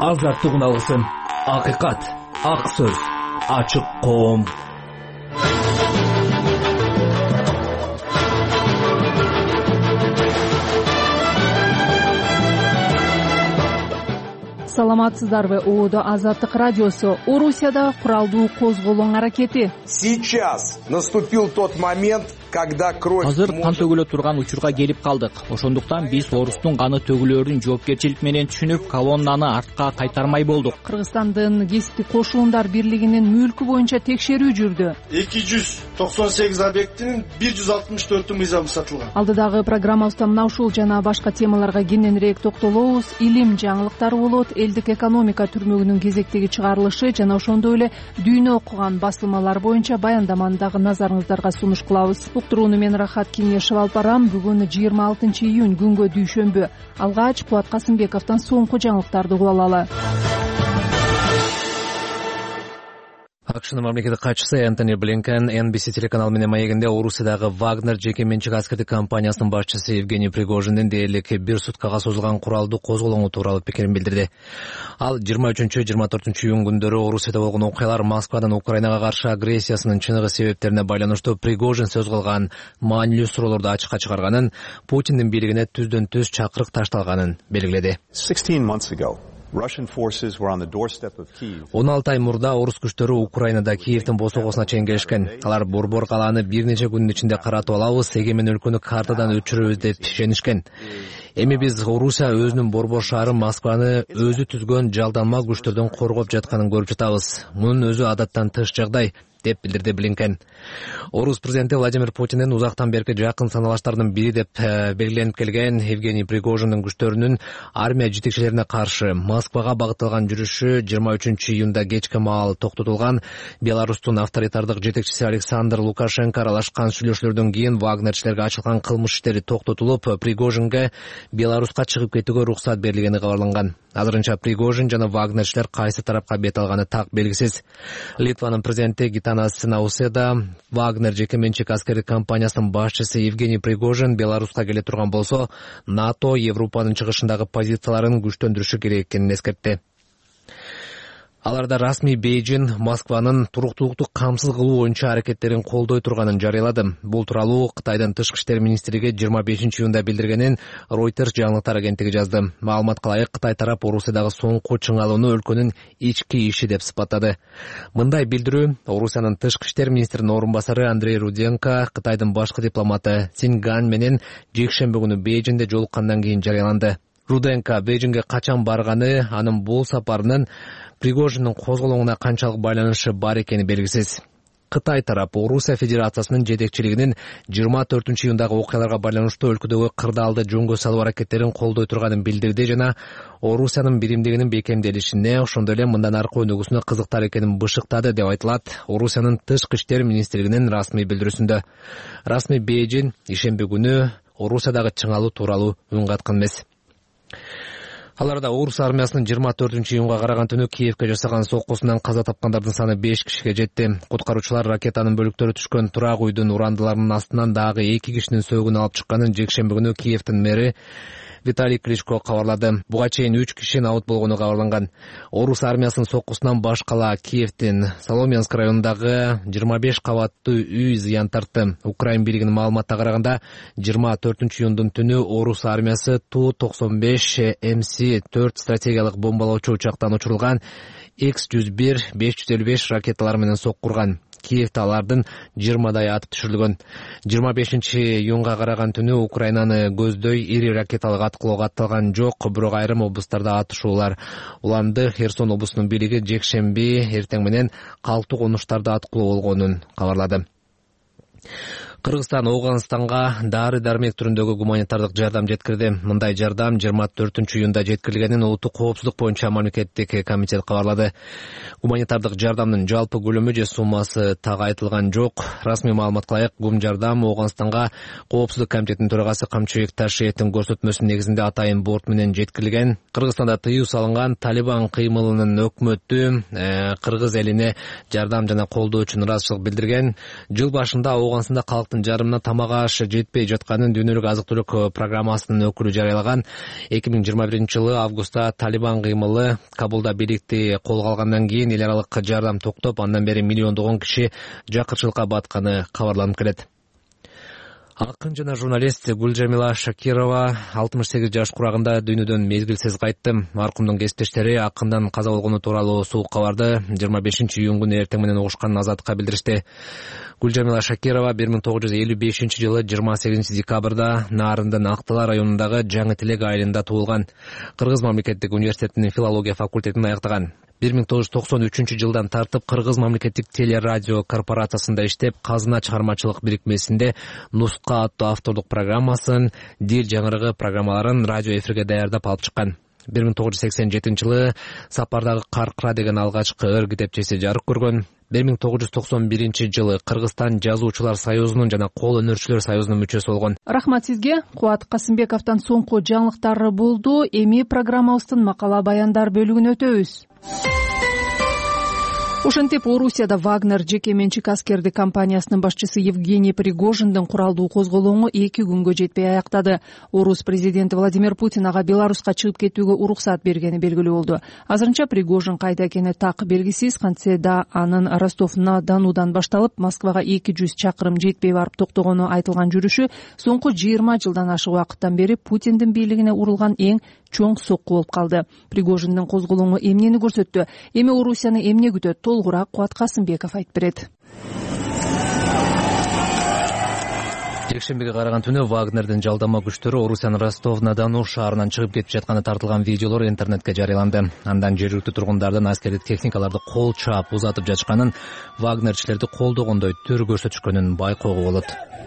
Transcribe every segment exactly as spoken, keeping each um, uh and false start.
Азаттык үналгысын, акыйкат, ак сөз, ачык коом. Саламатсыздарбы? Оодо Азаттык радиосу. Орусияда куралдуу козголоң аракети. Сейчас наступил тот момент, когда кровь. Азыр кан төгүлө турган учурга келип калдык. Ошондуктан биз орустун каны төгүлөрүн жоопкерчилик менен түшүнүп, колоннаны артка кайтармай болдук. Кыргызстандын кесиптик кошуундар бирлигинин мүлкү боюнча текшерүү жүрдү. эки жүз токсон сегиз объектинин бир жүз алтымыш төртү мыйзам сатылган. Алдыдагы программабызда мына ушул жана башка темаларга кененирээк токтолобуз. Илим жаңылыктары болот, элдик экономика түрмөгүнүн кезектеги чыгарылышы жана ошондой эле дүйнө окуган басылмалар боюнча баяндаманы дагы назарыңыздарга сунуш кылабыз. Уктурууну мен Рахат Кеңешев алып барам. Бүгүн жыйырма алтынчы июнь күнгө дүйшөмбү. Алгач Кубат Касымбековдон соңку жаңылыктарды угуп алалы. акшнын мамлекеттик катчысы Энтони Блинкен эн би си телеканалы менен маегинде Орусиядагы Вагнер жеке менчик аскердик компаниясынын башчысы Евгений Пригожиндин дээрлик бир суткага созулган куралдуу козголоңу тууралуу пикирин билдирди. Ал жыйырма үчүнчү жыйырма төртүнчү июнь күндөрү Орусияда болгон окуялар Москвадан Украинага каршы агрессиясынын чыныгы себептерине байланыштуу Пригожин сөз кылган маанилүү суроолорду ачыкка чыгарганын, Путиндин бийлигине түздөн түз чакырык ташталганын белгиледи. он алты ай мурда орус күчтөрү Украинада Киевдин босогосуна чейин келишкен. Алар борбор калааны бир нече күндүн ичинде каратып алабыз, эгемен өлкөнү картадан өчүрөбүз деп ишенишкен. Эми биз Орусия өзүнүн борбор шаары Москваны өзү түзгөн жалданма күчтөрдөн коргоп жатканын көрүп жатабыз. Мунун өзү адаттан тыш жагдай, деп билдирди Блинкен. Орус президенти Владимир Путиндин узактан берки жакын саналаштардын бири деп белгиленип келген Евгений Пригожиндин күчтөрүнүн армия жетекчилерине каршы Москвага багытталган жүрүшү жыйырма үчүнчү июнда кечки маал токтотулган. Беларустун авторитардык жетекчиси Александр Лукашенко аралашкан сүйлөшүүлөрдөн кийин вагнерчилерге ачылган кылмыш иштери токтотулуп, Пригожинге Беларуска чыгып кетүүгө уруксат берилгени кабарланган. Азырынча Пригожин жана вагнерчилер кайсы тарапка бет алганы так белгисиз. Литванын президенти Гитанас Науседа Вагнер жеке менчик аскердик компаниясынын башчысы Евгений Пригожин Беларуска келе турган болсо, НАТО Европанын чыгышындагы позицияларын күчтөндүрүшү керек экенин эскертти. Аларда расмий Бейжин Москванын туруктуулукту камсыз кылуу боюнча аракеттерин колдой турганын жарыялады. Бул тууралуу Кытайдын тышкы иштер министрлиги жыйырма бешинчи июнда билдиргенин Reuters жаңылыктар агенттиги жазды. Маалымат кылайык, Кытай тарап Орусиядагы соңку чыңалууну өлкөнүн ички иши деп сыпаттады. Мындай билдирүү Орусиянын тышкы иштер министринин орун басары Андрей Руденко Кытайдын башкы дипломаты Цин Ган менен жекшемби күнү Бейжинде жолуккандан кийин жарыяланды. Руденко Бейжинге качан барганы, анын бул сапарынын Пригожиндин козголоңуна канчалык байланышы бар экени белгисиз. Кытай тарап Орусия Федерациясынын жетекчилигинин жыйырма төртүнчү июндагы окуяларга байланыштуу өлкөдөгү кырдаалды жөнгө салуу аракеттерин колдой турганын билдирди жана Орусиянын биримдигинин бекемделишине, ошондой эле мындан аркы өнүгүүсүнө кызыктар экенин бышыктады деп айтылат Орусиянын тышкы иштер министрлигинин расмий билдирүүсүндө. Расмий Бейжин ишемби күнү Орусиядагы чыңалуу тууралуу үн каткан эмес. Аларда Орус армиясынын жыйырма төртүнчү июнга караган түнү Киевке жасаган соккусунан каза тапкандардын саны беш кишиге жетти. Куткаруучулар ракетанын бөлүктөрү түшкөн турак үйдүн урандыларынын астынан дагы эки кишинин сөөгүн алып чыкканын жекшемби күнү Киевдин мэри Виталий Кличко кабарлады. Буга чейин үч киши абут болгону кабарланган. Орус армиясынын соккусунан баш кала Киевдин Соломьянск районундагы жыйырма беш кабаттуу үй зыян тартты. Украин бийлигинин маалыматына караганда, жыйырма төртүнчү июндун түнү Орус армиясы Ту токсон беш эм си төрт стратегиялык бомбалоочу учактан учурулган Икс жүз бир беш жүз элүү беш ракеталар менен соккурган. Киевде алардын жыйырмадай атып түшүрүлгөн. жыйырма бешинчи июнга караган түнү Украинаны көздөй ири ракеталык аткылоого атталган жок, бирок айрым облустарда атышуулар уланды. Херсон облусунун бийлиги жекшемби эртең менен калктуу конуштарды аткылоо болгонун кабарлады. Кыргызстан Оганстанга дары-дармек түрүндөгү гуманитардык жардам жеткирди. Мындай жардам жыйырма төртүнчү июнда жеткирилгенин Улуттук коопсуздук боюнча мамлекеттик комитет кабарлады. Гуманитардык жардамдын жалпы көлөмү же суммасы так айтылган жок. Расмий маалымат кылайык, гум жардам Оганстанга коопсуздук комитетинин төрагасы Камчыбек Ташиевдин көрсөтмөсүнүн негизинде атайын борт менен жеткирилген. Кыргызстанда тыюу салынган Талибан кыймылынын өкмөтү э, кыргыз элине жардам жана колдоо үчүн ыраазычылык билдирген. Жыл башында Оганстанда калк аймактын жарымына тамак аш жетпей жатканын дүйнөлүк азык түлүк программасынын өкүлү жарыялаган. эки миң жыйырма биринчи жылы августта Талибан кыймылы Кабулда бийликти колго алгандан кийин эл аралык жардам токтоп, андан бери миллиондогон киши жакырчылыкка батканы кабарланып келет. Акын жана журналист Гүлжамила Шакирова алтымыш сегиз жаш курагында дүйнөдөн мезгилсиз кайтты. Маркумдун кесиптештери акындан каза болгону тууралуу суук кабарды жыйырма бешинчи июнь күнү эртең менен угушканын Азаттыкка билдиришти. Гүлжамила Шакирова бир миң тогуз жүз элүү бешинчи жылы жыйырма сегизинчи декабрда Нарындын Актала районундагы Жаңы Тилек айылында туулган. Кыргыз мамлекеттик университетинин филология факультетин аяктаган. бир миң тогуз жүз токсон үчүнчү жылдан тартып Кыргыз мамлекеттик телерадио корпорациясында иштеп, Казына чыгармачылык бирикмесинде Нуска аттуу автордук программасын, Дил жаңырыгы программаларын радио эфирге даярдап алып чыккан. бир миң тогуз жүз сексен жетинчи жылы Сапардагы Каркыра деген алгачкы ыр китепчеси жарык көргөн. бир миң тогуз жүз токсон биринчи жылы Кыргызстан жазуучулар союзунун жана кол өнөрчүлөр союзунун мүчөсү болгон. Рахмат сизге. Кубат Касымбековдон соңку жаңылыктар болду. Эми программабыздын макала баяндар бөлүгүнө өтөбүз. Ошентип, Орусияда Вагнер жеке менчик аскердик компаниясынын башчысы Евгений Пригожиндин куралдуу козголоңу эки күнгө жетпей аяктады. Орус президенти Владимир Путин ага Беларуска чыгып кетүүгө уруксат бергени белгилүү болду. Азырынча Пригожин кайда экени так белгисиз. Кантсе да анын Ростов-на-Донудан башталып, Москвага эки жүз чакырым жетпей барып токтогону айтылган жүрүшү соңку жыйырма жылдан ашык убакыттан бери Путиндин бийлигине урулган эң чоң сокку болуп калды. Пригожиндин козголоңу эмнени көрсөттү? Эми Орусияны эмне күтөт? Толгураак Кубат Касымбеков айтып берет. Жекшембиге караган түнү Вагнердин жалдама күчтөрү Орусиянын Ростов-на-Дону шаарынан чыгып кетип жатканы тартылган видеолор интернетке жарыяланды. Андан жергиликтүү тургундардын аскердик техникаларды кол чаап узатып жатышканын, Вагнерчилерди колдогондой түр көрсөтүшкөнүн байкоого болот.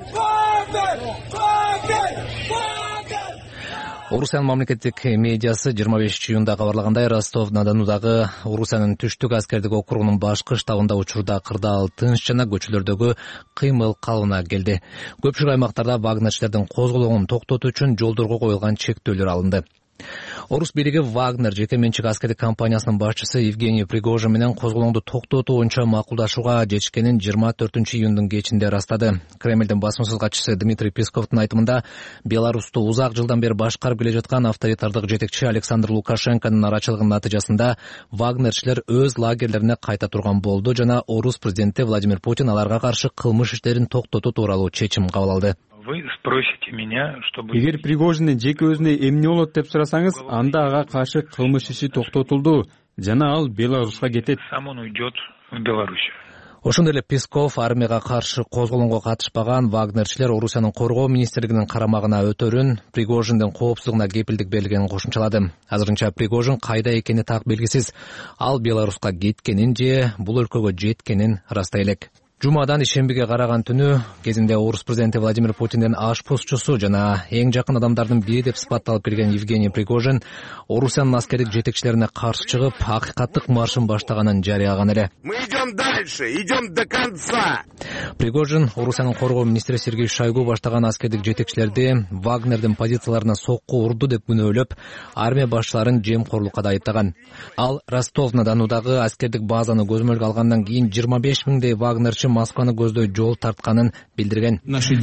Орусиянын мамлекеттик медиасы жыйырма бешинчи июнда кабарлагандай, Ростов-на-Донудагы Орусиянын түштүк аскердик округунун башкы штабында учурда кырдаал тынч жана көчөлөрдөгү кыймыл калыбына келди. Көпчүлүк аймактарда вагнерчилердин козголоңун токтотуу үчүн жолдорго коюлган чектөөлөр алынды. Орус бийлиги Вагнер жеке менчик аскердик компаниясынын башчысы Евгений Пригожин менен козголоңду токтотуу боюнча макулдашууга жетишкенин жыйырма төртүнчү июндун кечинде ырастады. Кремлдин басмасыз катчысы Дмитрий Песковдун айтымында, Беларусту узак жылдан бери башкарып келе жаткан авторитардык жетекчи Александр Лукашенконун арачылыгынын натыйжасында Вагнерчилер өз лагерлерине кайта турган болду жана Орус президенти Владимир Путин аларга каршы кылмыш иштерин токтотуу тууралуу чечим кабыл алды. Вы спросите меня, чтобы... Эгер Пригожиндин жеке өзүнө эмне болот деп сурасаңыз, анда ага каршы кылмыш иши токтотулду жана ал Беларуска кетет. Сам он уйдет в Беларусь. Ошондой эле Песков армияга каршы козголоңго катышпаган вагнерчилер Орусиянын коргоо министрлигинин карамагына өтөрүн, Пригожиндин коопсуздугуна кепилдик бергенин кошумчалады. Азырынча Пригожин кайда экени так белгисиз. Ал Беларуска кеткенин же бул өлкөгө жеткенин ырастай элек. Жумадан ишембиге караган түнү кезинде Орус президенти Владимир Путиндин ашпозчусу жана эң жакын адамдардын бири деп сыпатталып келген Евгений Пригожин Орусиянын аскердик жетекчилерине каршы чыгып, акыйкаттык маршын баштаганын жарыялаган эле. Мы идем дальше, идем до конца. Пригожин Орусиянын коргоо министри Сергей Шойгу баштаган аскердик жетекчилерди Вагнердин позицияларына сокку урду деп күнөөлөп, армия башчыларын жемкорлукка да айыптаган. Ал Ростов-на-Донудагы аскердик базаны көзөмөлгө алгандан кийин жыйырма беш миңдей вагнерчи Москваны көздөй жол тартканын билдирген.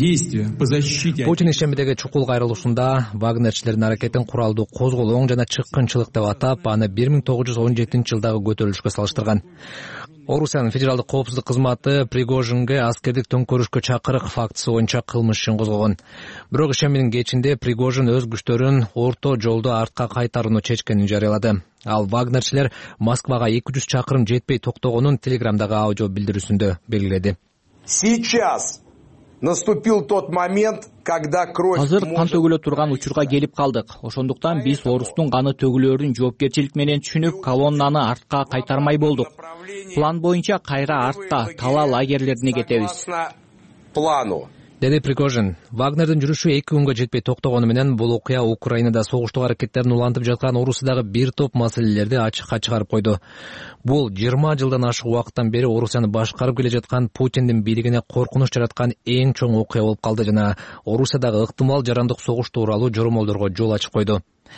Путин ишембидеги чукул кайрылышында вагнерчилердин аракетин куралдуу козголоң жана чыккынчылык деп атап, аны бир миң тогуз жүз он жетинчи жылдагы көтөрүлүшкө салыштырган. Орусиянын федералдык коопсуздук кызматы Пригожинге аскердик төңкөрүшкө чакырык фактысы боюнча кылмыш ишин козгогон. Бирок ишембинин кечинде Пригожин өз күчтөрүн орто жолдо артка кайтарууну чечкенин жарыялады. Ал вагнерчилер Москвага эки жүз чакырым жетпей токтогонун Телеграмдагы аудио билдирүүсүндө белгиледи. Сейчас наступил тот момент, когда кровь Азыр кан төгүлө турган учурга келип калдык. Ошондуктан биз Орустун каны төгүлөрүн жоопкерчилик менен түшүнүп, колоннаны артка кайтармай болдук. План боюнча кайра артта Тала лагерлерине кетебиз. Плану. Деди Пригожин. Вагнердин жүрүшү эки күнгө жетпей токтогону менен бул окуя Украинада согуштук аракеттерин улантып жаткан Орусиядагы бир топ маселелерди ачыкка чыгарып койду. Бул жыйырма жылдан ашык убакыттан бери Орусияны башкарып келе жаткан Путиндин бийлигине коркунуч жараткан эң чоң окуя болуп калды жана Орусиядагы ыктымал жарандык согуш тууралуу жоромолдорго жол ачып койду.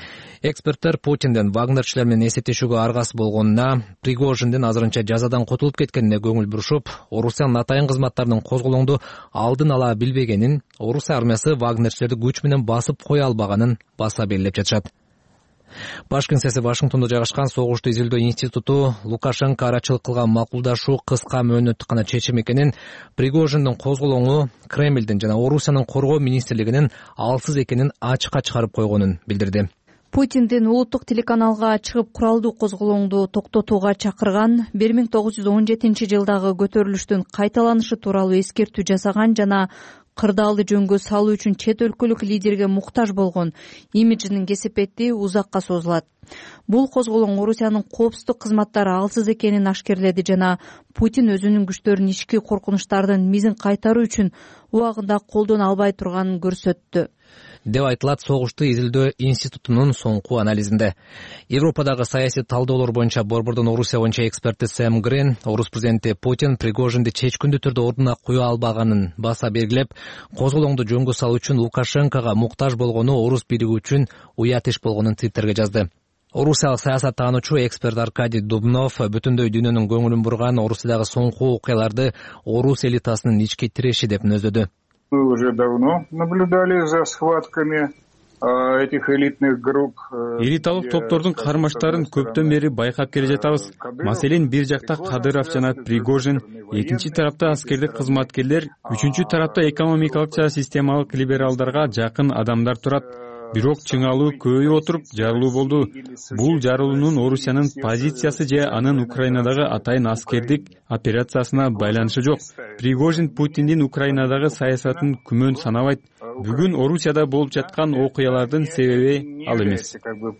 Эксперттер Путиндин Вагнерчилер менен эсептешүүгө аргасы болгонуна, Пригожиндин азырынча жазадан котулуп кеткенине көңүл бурушуп, Орусиянын атайын кызматтарынын козголоңду алдын ала билбегенин, Орусия армиясы Вагнерчилерди күч менен басып кое албаганын баса белгилеп жатышат. Баш кеңсеси Вашингтондо жайгашкан Согушту изилдөө институту Лукашенко арачылык кылган макулдашуу кыска мөөнөттүк гана чечим экенин, Пригожиндин козголоңу Кремлдин жана Орусиянын коргоо министрлигинин алсыз экенин ачыкка чыгарып койгонун билдирди. Путиндин улуттук телеканалга чыгып куралдуу козголоңду токтотууга чакырган, бир миң тогуз жүз он жетинчи жылдагы көтөрүлүштүн кайталанышы тууралуу эскертүү жасаган жана кырдаалды жөнгө салуу үчүн чет өлкөлүк лидерге муктаж болгон имиджинин кесепети узакка созулат. Бул козголоң Орусиянын коопсуздук кызматтары алсыз экенин ашкерледи жана Путин өзүнүн күчтөрүн ички коркунучтардын мизин кайтаруу үчүн убагында колдоно албай турганын көрсөттү, деп айтылат Согушту изилдөө институтунун соңку анализинде. Европадагы саясий талдоолор боюнча Борбордун Орусия боюнча эксперти Сэм Грен, Орус президенти Путин Пригожинди чечкиндүү түрдө ордуна кое албаганын баса белгилеп, козголоңду жөнгө салуу үчүн Лукашенкого муктаж болгону орус бириги үчүн уят иш болгонун Твиттерге жазды. Орусиялык саясаттануучу эксперт Аркадий Дубнов бүтүндөй дүйнөнүн көңүлүн бурган Орусиядагы соңку окуяларды орус элитасынын ички тиреши деп мүнөздөдү. Мы уже давно наблюдали за схватками этих элитных групп. Элиталык топтордун кармаштарын көптөн бери байкап келе жатабыз. Маселен, бир жакта Кадыров жана Пригожин, экинчи тарапта аскердик кызматкерлер, үчүнчү тарапта экономикалык жана системалык либералдарга жакын адамдар турат. Бирок чыңалуу көбөйүп отуруп жарылуу болду. Бул жарылуунун Орусиянын позициясы же анын Украинадагы атайын аскердик операциясына байланышы жок. Пригожин Путиндин Украинадагы саясатын күмөн санабайт. Бүгүн Орусияда болуп жаткан окуялардын себеби ал эмес,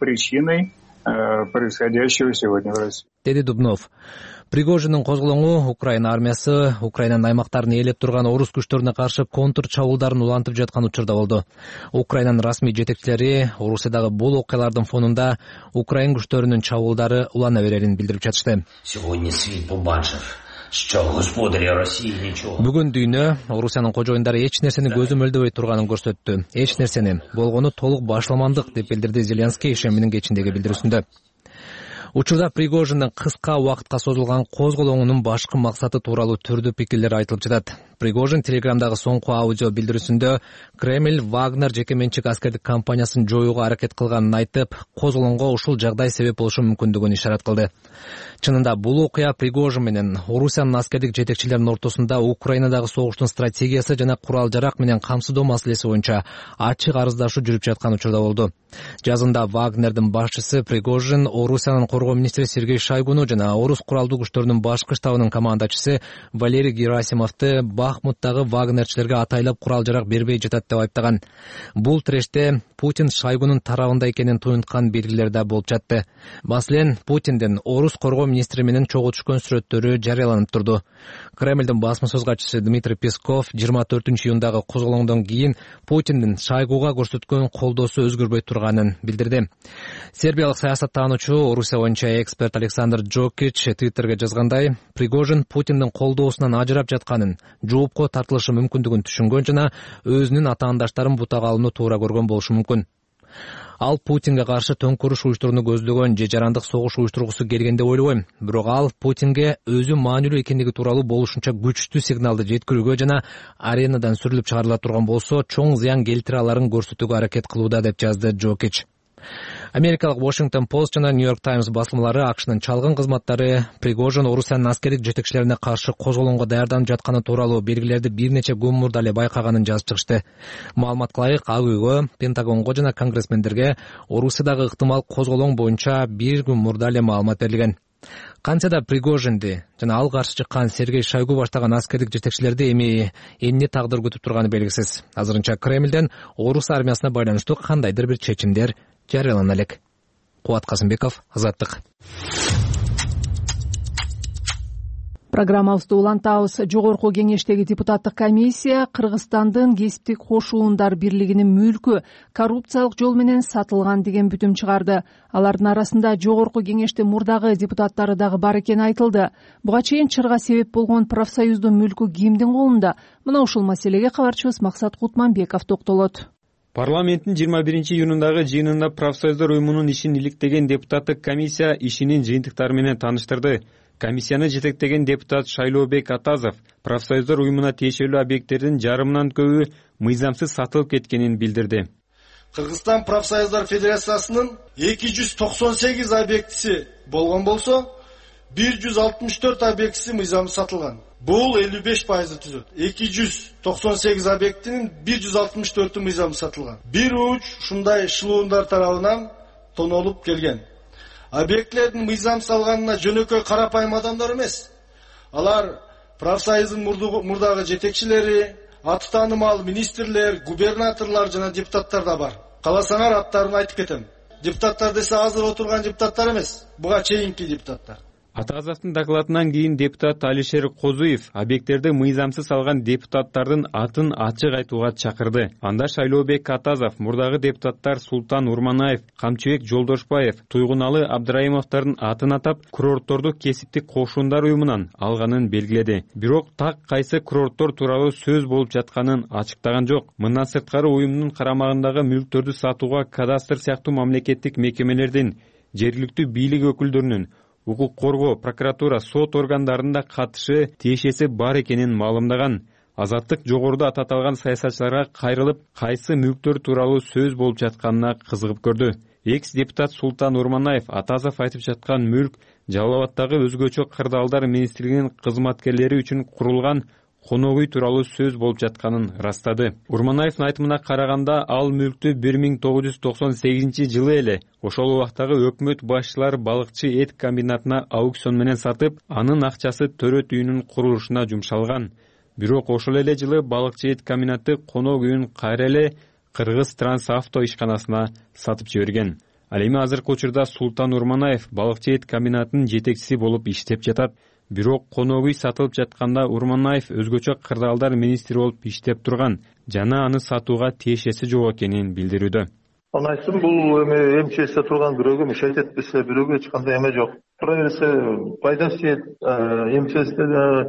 деди Дубнов. Пригожиндин козголоңу Украина армиясы Украинанын аймактарын ээлеп турган орус күчтөрүнө каршы контр чабуулдарын улантып жаткан учурда болду. Украинанын расмий жетекчилери Орусиядагы бул окуялардын фонунда Украин күчтөрүнүн чабуулдары улана берерин билдирип жатышты. Бүгүн дүйнө Орусиянын кожоюндары эч нерсени көзү мөлдөбөй турганын көрсөттү. Эч нерсени, болгону толук башламандык, деп билдирди Зеленский ишеминин кечиндеги билдирүүсүндө. Учурда Пригожиндин кыска убакытка созулган козголоңунун башкы максаты тууралуу түрдүү пикирлер айтылып жатат. Пригожин Телеграмдагы соңку аудио билдирүүсүндө Кремль Вагнер жекеменчик аскердик компаниясын жоюуга аракет кылганын айтып, козголоңго ушул жагдай себеп болушу мүмкүндүгүн ишарат кылды. Чынында бул окуя Пригожин менен Орусиянын аскердик жетекчилеринин ортосунда Украинадагы согуштун стратегиясы жана курал-жарак менен камсыздоо маселеси боюнча ачык арыздашуу жүрүп жаткан учурда болду. Жазында Вагнердин башчысы Пригожин Орусиянын коргоо министри Сергей Шойгуну жана орус куралдуу күчтөрүнүн башкы штабынын командачысы Валерий Герасимовду Бахмуттагы вагнерчилерге атайлап курал-жарак бербей жатат деп айыптаган. Бул тиреште Путин Шойгунун тарабында экенин туюнткан белгилер да болуп жатты. Маселен, Путиндин орус коргоо министри менен чогуу түшкөн сүрөттөрү жарыяланып турду. Кремлдин басма сөз катчысы Дмитрий Песков жыйырма төртүнчү июндагы козголоңдон кийин Путиндин Шойгуга көрсөткөн колдоосу өзгөрбөй турганын билдирди. Сербиялык саясаттануучу Орусия боюнча эксперт Александр Джокич Твиттерге жазгандай, Пригожин Путиндин колдоосунан ажырап жатканын, жоопко тартылышы мүмкүндүгүн түшүнгөн жана өзүнүн атаандаштарын бутага алууну туура көргөн болушу мүмкүн. Ал Путинге каршы төңкүрүш уюштурууну көздөгөн же жарандык согуш уюштургусу келген деп ойлобойм. Бирок ал Путинге өзү маанилүү экендиги тууралуу болушунча күчтүү сигналды жеткирүүгө жана аренадан сүрүлүп чыгарыла турган болсо, чоң зыян келтире аларын көрсөтүүгө аракет кылууда, деп жазды Джокич. Америкалык Washington Post жана New York Times басылмалары АКШнын чалгын кызматтары Пригожин Орусиянын аскердик жетекчилерине каршы козголоңго даярданып жатканы тууралуу белгилерди бир нече күн мурда эле байкаганын жазып чыгышты. Маалыматка ылайык, Ак үйгө, Пентагонго жана конгрессмендерге Орусиядагы ыктымал козголоң боюнча бир күн мурда эле маалымат берилген. Кантсе да Пригожинди жана ал каршы чыккан Сергей Шойгу баштаган аскердик жетекчилерди эми эмне тагдыр күтүп турганы белгисиз. Азырынча Кремлден орус армиясына байланыштуу кандайдыр бир чечимдер жарыялана элек. Кубат Казымбеков, Азаттык. Программабызды улантабыз. Жогорку кеңештеги депутаттык комиссия Кыргызстандын кесиптик кошуундар бирлигинин мүлкү коррупциялык жол менен сатылган деген бүтүм чыгарды. Алардын арасында жогорку кеңештин мурдагы депутаттары дагы бар экени айтылды. Буга чейин чырга себеп болгон профсоюздун мүлкү кимдин колунда? Мына ушул маселеге кабарчыбыз Максат Кутманбеков токтолот. Парламенттин жыйырма биринчи июнундагы жыйынында профсоюздар уюмунун ишин иликтеген депутаттык комиссия ишинин жыйынтыктары менен тааныштырды. Комиссияны жетектеген депутат Шайлообек Атазов профсоюздар уюмуна тиешелүү объекттердин жарымынан көбү мыйзамсыз сатылып кеткенин билдирди. Кыргызстан профсоюздар федерациясынын эки жүз токсон сегиз объектиси болгон болсо, бир жүз алтымыш төрт объектиси мыйзамсыз сатылган. Бул элүү беш пайызды түзөт. эки жүз токсон сегиз объектинин бир жүз алтымыш төртү мыйзамсыз сатылган. Бир уч ушундай шылуундар тарабынан тонолуп келген. Объектлердин мыйзамсыз алганына жөнөкөй карапайым адамдар эмес. Алар профсоюздун мурдагы жетекчилери, аты таанымал министрлер, губернаторлор жана депутаттар да бар. Кааласаңар аттарын айтып кетем. Депутаттар десе азыр отурган депутаттар эмес, буга чейинки депутаттар. Атазовдун докладынан кийин депутат Алишер Козуев объекттерди мыйзамсыз алган депутаттардын атын ачык айтууга чакырды. Анда Шайлообек Атазов, мурдагы депутаттар Султан Урманаев, Камчыбек Жолдошбаев, Туйгуналы Абдрайымовдордун атын атап, курортторду кесиптик кошундар уюмунан алганын белгиледи. Бирок так кайсы курорттор тууралуу сөз болуп жатканын ачыктаган жок. Мындан сырткары уюмдун карамагындагы мүлктөрдү сатууга кадастр сыяктуу мамлекеттик мекемелердин, жергиликтүү бийлик өкүлдөрүнүн, укук коргоо, прокуратура, сот органдарында катышы тиешеси бар экенин маалымдаган. Азаттык жогоруда ататалган саясатчыларга кайрылып, кайсы мүлктөр тууралуу сөз болуп жатканына кызыгып көрдү. Экс-депутат Султан Урманаев Атазов айтып жаткан мүлк Жалал Абадтагы өзгөчө кырдаалдар министрлигинин кызматкерлери үчүн курулган конок үй тууралуу сөз болуп жатканын растады. Урманаевдин айтымына караганда, ал мүлктү бир миң тогуз жүз токсон сегизинчи жылы эле ошол убактагы өкмөт башчылары балыкчы эт комбинатына аукцион менен сатып, анын акчасы төрөт үйүнүн курулушуна жумшалган. Бирок ошол эле жылы балыкчы эт комбинаты конок үйүн кайра эле Кыргыз Трансавто ишканасына сатып жиберген. Ал эми азыркы учурда Султан Урманаев балыкчы эт комбинатынын жетекчиси болуп иштеп жатат. Бирок конок үй сатылып жатканда Урманаев өзгөчө кырдаалдар министри болуп иштеп турган жана аны сатууга тиешеси жок экенин билдирүүдө. Аны айттым, бул эми эмчесте турган бирөөгө мешайт этпесе, бирөөгө эч кандай эме жок. Тура берсе, пайда сет, эмчесте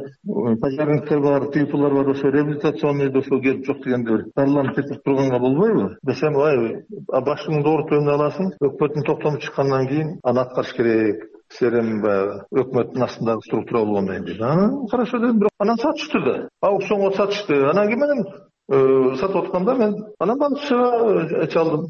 пожарниктер бар, тыйпылар бар, ошо реабилитационный ошо келип жок дегенде дарланып кетип турганга болбойбу? Десем, ай, башыңды оорутууну аласың, өкмөттүн токтомуп чыккандан кийин аны аткарыш керек. Серем өкмөттүн астындагы структура болгондон кийин. Анан карашы дедим, бирок анан сатышты да. Аукционго сатышты. Анан кийин менен сатып атканда мен анан балыкчыга чалдым.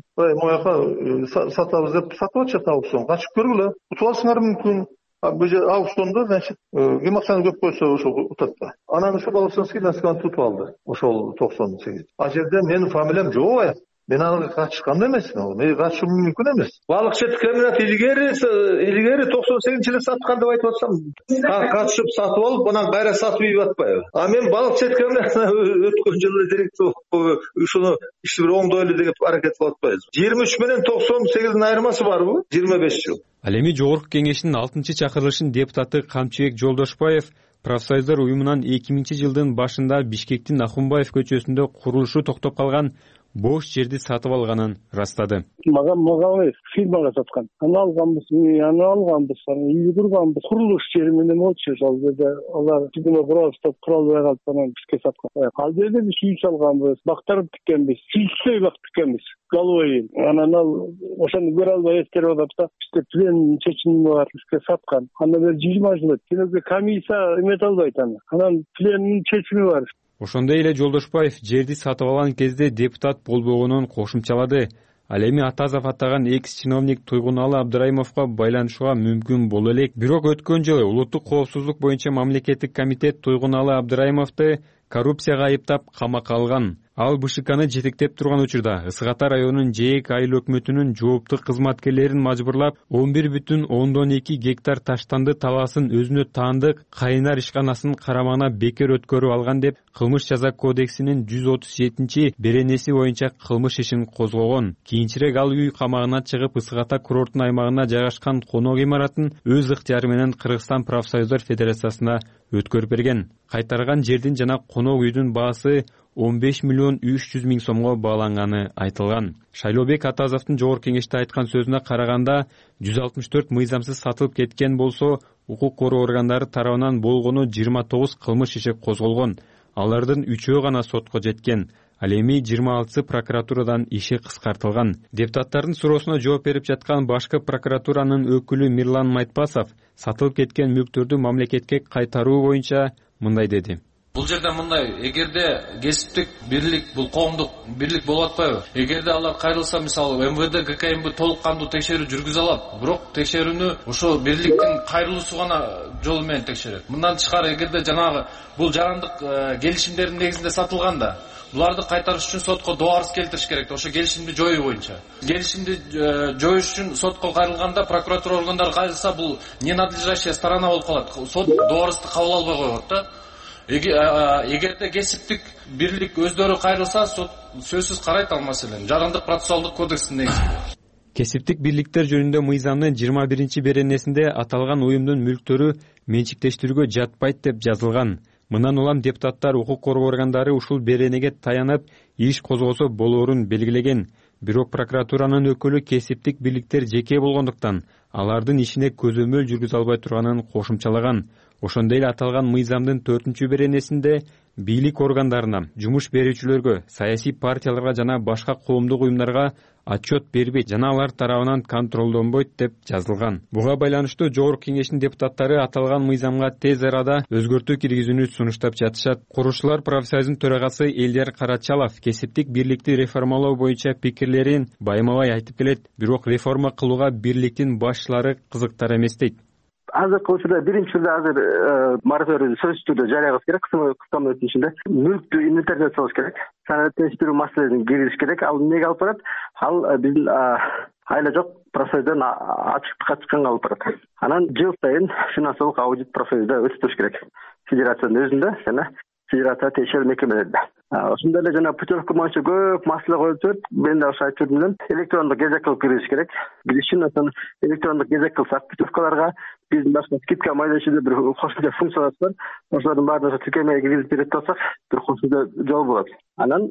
Мояка сатабыз деп сатып атышат аукцион. Качып көргүлө. Утуп алсыңар мүмкүн. Бул же аукциондо, значит, ким акчаны көп койсо ошол утат да. Анан ошо балыкчыский насканы тутуп алды. Ошол токсон сегиз. А жерде менин фамилиям жок. Мен ага катышкан эмесмин, мен катышым мүмкүн эмес. Балыкчы комбинат илгери илгери токсон сегизинчи жылы саткан деп айтып атсам, катышып сатып алып, анан кайра сатып ийип атпайбы? А мен балыкчы комбинатына өткөн жылы директор ушуну ишти бир оңдойлу деп аракет кылып атпайбыз. жыйырма үч менен токсон сегиздин айырмасы барбы? жыйырма беш жыл. Ал эми жогорку кеңештин алтынчы чакырылышынын депутаты Камчыбек Жолдошбаев профсоюздар уюмунан эки миңинчи жылдын башында Бишкектин Ахунбаев көчөсүндө курулушу токтоп калган бош жерди сатып алганын растады. Мага мага фирмага саткан. Аны алганбыз, аны алганбыз, аны үйгө курганбыз. Курулуш жери менен болчу ошол жерде. Алар фирма куралыштап куралбай калып, анан бизге саткан. Ал жерде биз үй салганбыз, бактар тиккенбиз, сүйсөй бак тиккенбиз. Головой. Анан ал ошону көрө албай эскерип атат да, бизде плен чечими бар, бизге саткан. Андан бери жыйырма жыл өттү. Кенеге комиссия эмете албайт аны. Анан пленин чечими бар. Ошондой эле Жолдошбаев жерди сатып алган кезде депутат болбогонун кошумчалады. Ал эми Атазов аттаган экс-чиновник Туйгуналы Абдрайымовго байланышууга мүмкүн боло элек. Бирок өткөн жылы улуттук коопсуздук боюнча мамлекеттик комитет Туйгуналы Абдрайымовду коррупцияга айыптап камакка алган. Ал БШКны жетектеп турган учурда Ысык Ата районунун Жээк айыл өкмөтүнүн жоопту кызматкерлерин мажбурлап он бир бүтүн ондон эки гектар таштанды талаасын өзүнө таандык Кайнар ишканасынын карамагына бекер өткөрүп алган деп Кылмыш жаза кодексинин жүз отуз жетинчи беренеси боюнча кылмыш ишин козгогон. Кийинчерээк ал үй камагына чыгып Ысык Ата курорттун аймагына жайгашкан конок имаратын өз ыктыяры менен Кыргызстан профсоюздар федерациясына өткөрүп берген. Кайтарган жердин жана конок үйдүн баасы он беш миллион үч жүз миң сомго бааланганы айтылган. Шайлообек Атазовдун жогорку кеңеште айткан сөзүнө караганда, жүз алтымыш төрт мыйзамсыз сатылып кеткен болсо, укук коргоо органдары тарабынан болгону жыйырма тогуз кылмыш иши козголгон. Алардын үчөө гана сотко жеткен. Ал эми жыйырма алтысы прокуратурадан иши кыскартылган. Депутаттардын суроосуна жооп берип жаткан башкы прокуратуранын өкүлү Мирлан Майтпасов сатылып кеткен мүлктөрдү мамлекетке кайтаруу боюнча мындай деди. Бул жерде мындай, эгерде кесиптик бирлик, бул коомдук бирлик болуп атпайбы? Эгерде алар кайрылса, мисалы эм вэ дэ, гэ ка эм бэ толук кандуу текшерүү жүргүзө алат. Бирок текшерүүнү ошо бирликтин кайрылуусу гана жолу менен текшерет. Мындан тышкары, эгерде жанагы бул жарандык келишимдердин негизинде сатылганда, буларды кайтарыш үчүн сотко доо арыз келтириш керек. Ошо келишимди жоюу боюнча. Келишимди жоюш үчүн сотко кайрылганда прокуратура органдары кайрылса, бул ненадлежащая сторона болуп калат. Сот доо арызды кабыл албай коет да. Эгерде кесиптик бирлик өздөрү кайрылса, сот сөзсүз карайт ал маселени. Жарандык процессуалдык кодекстин негизинде. Кесиптик бирликтер жөнүндө мыйзамдын жыйырма биринчи беренесинде аталган уюмдун мүлктөрү менчиктештирүүгө жатпайт деп жазылган. Мындан улам депутаттар укук коргоо органдары ушул беренеге таянып иш козгосо болоорун белгилеген. Бирок прокуратуранын өкүлү кесиптик бирликтер жеке болгондуктан алардын ишине көзөмөл жүргүзө албай турганын кошумчалаган. Ошондой эле аталган мыйзамдын төртүнчү беренесинде бийлик органдарына, жумуш берүүчүлөргө, саясий партияларга жана башка коомдук уюмдарга отчет бербейт жана алар тарабынан контролдонбойт деп жазылган. Буга байланыштуу Жогорку Кеңештин депутаттары аталган мыйзамга тез арада өзгөртүү киргизүүнү сунуштап жатышат. Курушчулар профсоюзунун төрагасы Элдияр Карачалов кесиптик бирликти реформалоо боюнча пикирлерин байма-бай айтып келет, бирок реформа кылууга бирликтин башчылары кызыктар эмес дейт. Азыркы учурда биринчи түрдө азыр мораторийди сөзсүз түрдө жарыягыбыз керек. Кыска мөөнөттүн ичинде мүлктү инвентаризациялаш керек, санаттештирүү маселелерин киргизиш керек. Ал эмнеге алып барат? Ал биздин айла жок профсоюздан ачыктыкка чыкканга алып барат. Анан жыл сайын финансылык аудит профсоюзда өтүп туруш керек. Федерациянын өзүндө жана федерация текшерүү мекемелеринде. Ошондой эле жана путевка боюнча көп маселе коюлуп жүрөт. Мен да ошо айтып жүрдүм. Электрондук кезек кылып киргизиш керек. Биз электрондук кезек кылсак, путевкаларга биздин башка скидка майда ишиде бир кошумча функциялар бар. Ошолордун баардыгын тиркемеге киргизип берет болсак, бир кошумча жол болот. Анан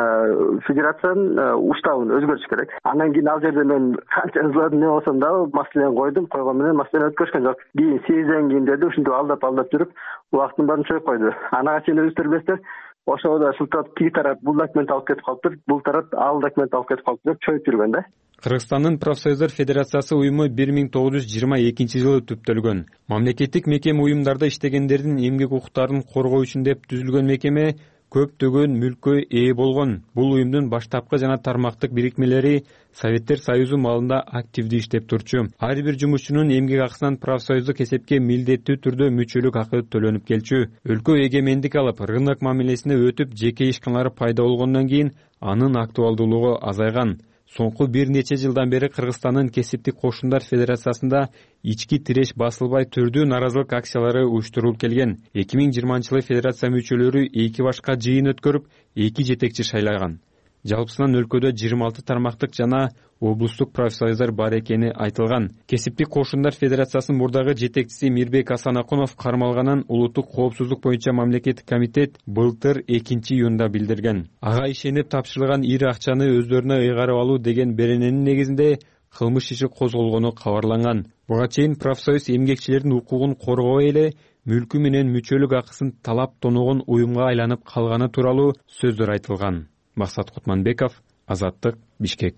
федерациянын уставын өзгөртүш керек. Андан кийин ал жерде мен канча ызладым, не болсом дагы маселени койдум, койгон менен маселени өткөрүшкөн жок. Кийин сезден кийин деди, ушинтип алдап алдап жүрүп, убактын баарын чоюп койду. Ага чейин өзүңүздөр билесиздер, ошода шылтырап тиги тарап бул документ алып кетип калыптыр, бул тарап ал документ алып кетип калыптыр деп чоюп жүргөн да. Кыргызстандын профсоюздар федерациясы уюму бир миң тогуз жүз жыйырма экинчи жылы түптөлгөн. Мамлекеттик мекеме уюмдарда иштегендердин эмгек укуктарын коргоо үчүн деп түзүлгөн мекеме көптөгөн мүлккө ээ болгон. Бул уюмдун баштапкы жана тармактык бирикмелери Советтер Союзу маалында активдүү иштеп турчу. Ар бир жумушчунун эмгек акысынан профсоюздук эсепке милдеттүү түрдө мүчөлүк акы төлөнүп келчү. Өлкө эгемендик алып, рынок мамилесине өтүп, жеке ишканалар пайда болгондон кийин анын актуалдуулугу азайган. Соңку бир нече жылдан бери Кыргызстандын кесиптик кошундар федерациясында ички тиреш басылбай түрдүү наразылык акциялары уюштурулуп келген. эки миң жыйырманчы жылы федерация мүчөлөрү эки башка жыйын өткөрүп, эки жетекчи шайлаган. Жалпысынан өлкөдө жыйырма алты тармактык жана облустук профсоюздар бар экени айтылган. Кесиптик кошундар федерациясынын мурдагы жетекчиси Мирбек Асанакунов кармалганын улуттук коопсуздук боюнча мамлекеттик комитет былтыр экинчи июнда билдирген. Ага ишенип тапшырылган ири акчаны өздөрүнө ыйгарып алуу деген берененин негизинде кылмыш иши козголгону кабарланган. Буга чейин профсоюз эмгекчилердин укугун коргобой эле мүлкү менен мүчөлүк акысын талап тоногон уюмга айланып калганы тууралуу сөздөр айтылган. Максат Кутманбеков, Азаттык, Бишкек.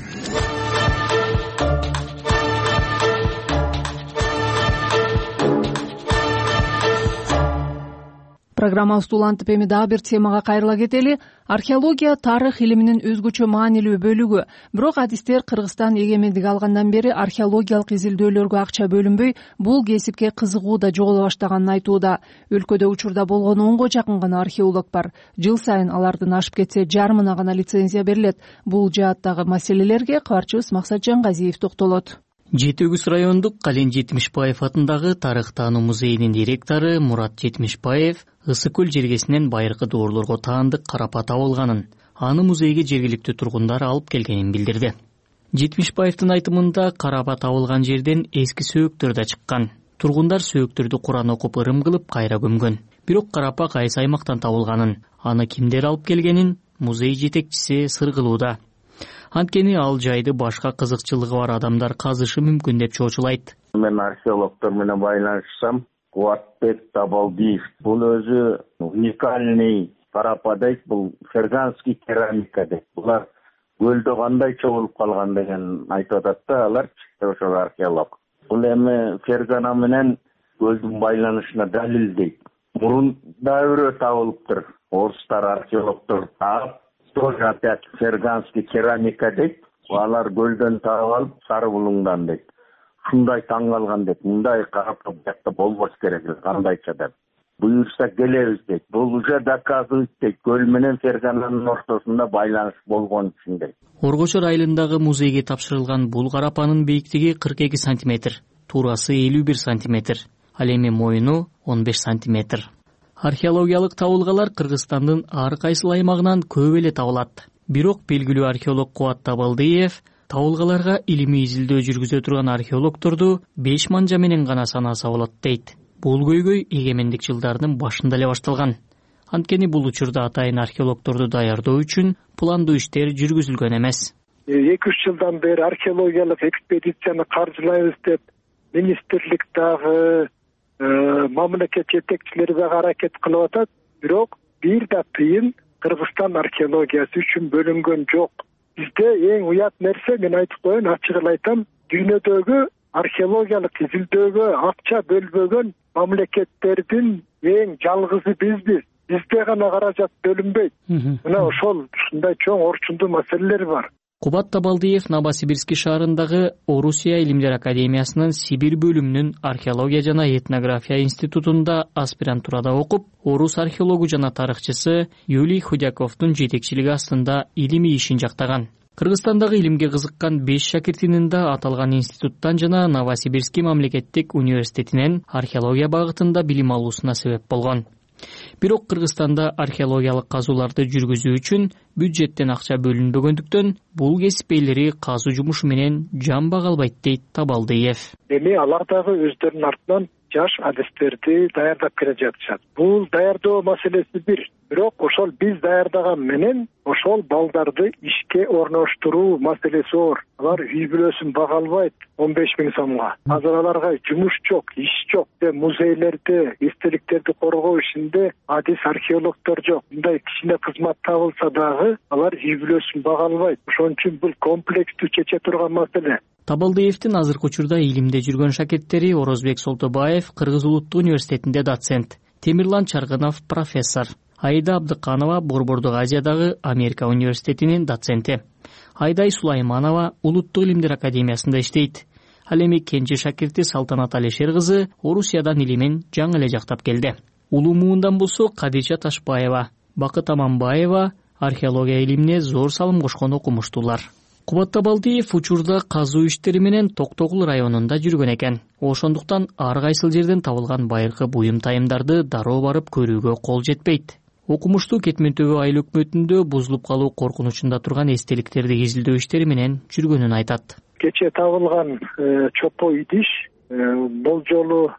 Программабызды улантып эми дагы бир темага кайрыла кетели. Археология тарых илиминин өзгөчө маанилүү бөлүгү. Бирок адистер Кыргызстан эгемендик алгандан бери археологиялык изилдөөлөргө акча бөлүнбөй, бул кесипке кызыгуу да жоголо баштаганын айтууда. Өлкөдө учурда болгон онго жакын гана археолог бар. Жыл сайын алардын ашып кетсе жарымына гана лицензия берилет. Бул жааттагы маселелерге кабарчыбыз Максат Жангазиев токтолот. Жети Өгүз райондук Кален Жетимишбаев атындагы тарых таануу музейинин директору Мурат Жетимишбаев Ысык көл жергесинен байыркы доорлорго таандык карапа табылганын, аны музейге жергиликтүү тургундар алып келгенин билдирди. Жетимишбаевдин айтымында карапа табылган жерден эски сөөктөр да чыккан. Тургундар сөөктөрдү Куран окуп ырым кылып кайра көмгөн. Бирок карапа кайсы аймактан табылганын, аны кимдер алып келгенин музей жетекчиси сыр кылууда. Анткени ал жайды башка кызыкчылыгы бар адамдар казышы мүмкүн деп чоочулайт. Мен археологдор менен байланышсам, Кубатбек Табалдиев бул өзү уникальный карапа дейт, бул ферганский керамика дейт. Булар көлдө кандайча болуп калган деген айтып атат да алар ошол археолог. Бул эми Фергана менен көлдүн байланышына далил дейт. Мурун да өрө табылыптыр. Орустар археологдор таап, тоже опять ферганский керамика дейт. Алар көлдөн таап алып, сары булуңдан дейт. Ушундай таң калган дейт. Мындай карап бакта болбош керек, кандайча деп. Буюрса келебиз дейт. Бул уже доказывает дейт. Көл менен Фергананын ортосунда байланыш болгон үчүн дейт. Оргочор айылындагы музейге тапшырылган бул карапанын бийиктиги кырк эки сантиметр, туурасы элүү бир сантиметр, ал эми моюну он беш сантиметр. Археологиялык табылгалар Кыргызстандын ар кайсыл аймагынан көп эле табылат. Бирок белгилүү археолог Кубат Табалдиев табылгаларга илимий изилдөө жүргүзө турган археологторду беш манжа менен гана санаса болот дейт. Бул көйгөй эгемендик жылдарынын башында эле башталган. Анткени бул учурда атайын археологторду даярдоо үчүн пландуу иштер жүргүзүлгөн эмес. эки үч жылдан бери археологиялык экспедицияны каржылайбыз деп министрлик дагы, мамлекет жетекчилери дагы аракет кылып атат. Бирок бир да тыйын Кыргызстан археологиясы үчүн бөлүнгөн жок. Бизде эң уят нерсе, мен айтып коеюн, ачык эле айтам, дүйнөдөгү археологиялык изилдөөгө акча бөлбөгөн мамлекеттердин эң жалгызы бизбиз. Бизде гана каражат бөлүнбөйт. Мына ошол ушундай чоң орчундуу маселелер бар. Кубат Табалдиев Новосибирский шаарындагы Орусия илимдер академиясынын Сибир бөлүмүнүн археология жана этнография институтунда аспирантурада окуп, орус археологу жана тарыхчысы Юлий Худяковдун жетекчилиги астында илимий ишин жактаган. Кыргызстандагы илимге кызыккан беш шакиртинин да аталган институттан жана Новосибирский мамлекеттик университетинен археология багытында билим алуусуна себеп болгон. Бирок Кыргызстанда археологиялык казууларды жүргүзүү үчүн бюджеттен акча бөлүнбөгөндүктөн бул кесип ээлери казуу жумушу менен жан бага албайт дейт Табалдиев. Эми алар дагы өздөрүнүн артынан жаш адистерди даярдап келе жатышат. Бул даярдоо маселеси бир. Бирок ошол биз даярдаган менен ошол балдарды ишке орноштуруу маселеси оор. Алар үй бүлөсүн бага албайт он беш миң сомго. Азыр аларга жумуш жок, иш жок. Музейлерде эстеликтерди коргоо ишинде адис археологдор жок. Мындай кичине кызмат табылса дагы алар үй бүлөсүн бага албайт. Ошон үчүн бул комплекстүү чече турган маселе. Табалдиевдин азыркы учурда илимде жүргөн шакирттери Орозбек Солтобаев Кыргыз улуттук университетинде доцент, Темирлан Чаргынов профессор, Айда Абдыканова Борбордук Азиядагы Америка университетинин доценти, Айдай Сулайманова Улуттук илимдер академиясында иштейт. Ал эми кенже шакирти Салтанат Алишер кызы Орусиядан илимин жаңы эле жактап келди. Улуу муундан болсо Кадича Ташбаева, Бакыт Аманбаева археология илимине зор салым кошкон окумуштуулар. Кубат Табалдиев учурда казуу иштери менен Токтогул районунда жүргөн экен. Ошондуктан ар кайсыл жерден табылган байыркы буюм тайымдарды дароо барып көрүүгө кол жетпейт. Окумуштуу Кетмен Төбө айыл өкмөтүндө бузулуп калуу коркунучунда турган эстеликтерди изилдөө иштери менен жүргөнүн айтат. Кече табылган чопо идиш болжолу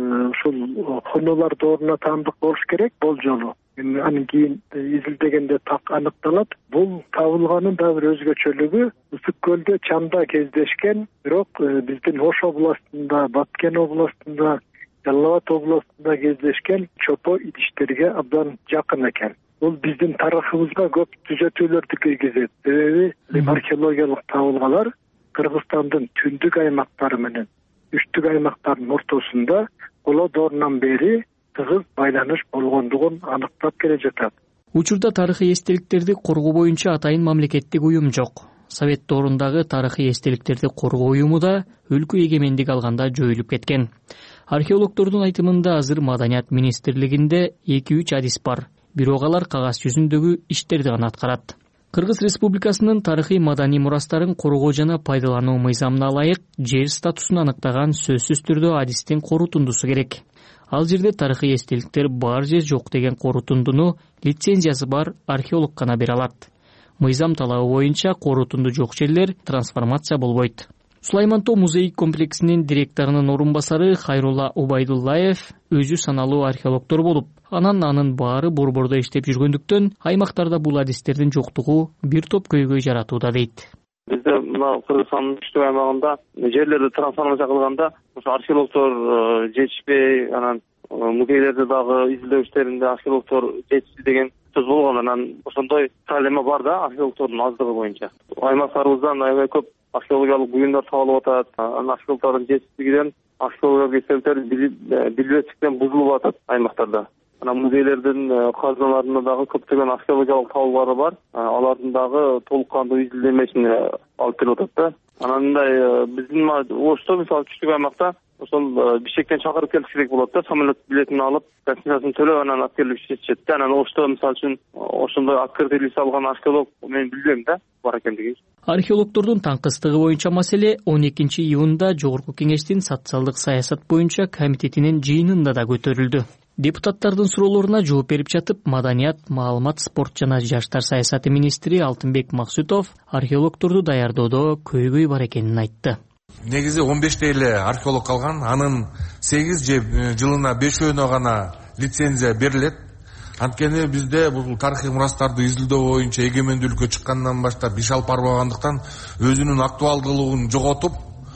ушул хонолордун ордуна таандык болуш керек, болжолу. Анын кийин изилдегенде так аныкталат. Бул табылганын да бир өзгөчөлүгү Ысык көлдө чанда кездешкен, бирок биздин Ош областында, Баткен областында, Жалал Абад областында кездешкен чопо идиштерге абдан жакын экен. Бул биздин тарыхыбызга көп түзөтүүлөрдү киргизет. Себеби археологиялык табылгалар Кыргызстандын түндүк аймактары менен үчтүк аймактардын ортосунда коло доорунан бери тыгыз байланыш болгондугун аныктап келе жатат. Учурда тарыхый эстеликтерди коргоо боюнча атайын мамлекеттик уюм жок. Совет доорундагы тарыхый эстеликтерди коргоо уюму да өлкө эгемендик алганда жоюлуп кеткен. Археологдордун айтымында азыр Маданият министрлигинде эки үч адис бар, бирок алар кагаз жүзүндөгү иштерди гана аткарат. Кыргыз Республикасынын тарыхый маданий мурастарын коргоо жана пайдалануу мыйзамына ылайык жер статусун аныктаган сөзсүз түрдө адистин корутундусу керек. Ал жерде тарыхый эстеликтер бар же жок деген корутундуну лицензиясы бар археолог гана бере алат. Мыйзам талабы боюнча корутунду жок жерлер трансформация болбойт. Сулайман Тоо музей комплексинин директорунун орун басары Хайрулла Убайдуллаев өзү саналуу археологдор болуп, анан анын баары борбордо иштеп жүргөндүктөн аймактарда бул адистердин жоктугу бир топ көйгөй жаратууда дейт. Бизде мына Кыргызстандын үчтүк аймагында жерлерди трансформация кылганда ошо археологдор жетишпей, анан музейлерде дагы изилдөө иштеринде археологдор жетишти деген сөз болгон. Анан ошондой проблема бар да археологтордун аздыгы боюнча. Аймактарыбыздан аябай көп археологиялык буюмдар табылып атат. Анан археологтордун жетишсиздигинен археологиялык эстеликтер билбестиктен бузулуп атат аймактарда. Анан музейлердин казыналарында дагы көптөгөн археологиялык табуулары бар. Алардын дагы толук кандуу изилдемесин алып келип атат да. Анан мындай биздин Ошто мисалы Түштүк аймакта ошол Бишкектен чакырып келиш керек болот да, самолет билетин алып, гостиницасын төлөп, анан аскерлик иштетишет да. Анан Ошто мисалы үчүн ошондой открытый алган археолог мен билбейм да, бар экендигин. Археологтордун таңкыстыгы боюнча маселе он экинчи июнда Жогорку Кеңештин социалдык саясат боюнча комитетинин жыйынында да көтөрүлдү. Депутаттардын суроолоруна жооп берип жатып, Маданият, маалымат, спорт жана жаштар саясаты министри Алтынбек Максутов археологторду даярдоодо көйгөй бар экенин айтты. Негизи он бештей эле археолог калган, анын сегиз же жылына бешөөнө гана лицензия берилет. Анткени бизде бул тарыхый мурастарды изилдөө боюнча эгемендүүлүккө чыккандан баштап иш алып барбагандыктан өзүнүн актуалдуулугун жоготуп,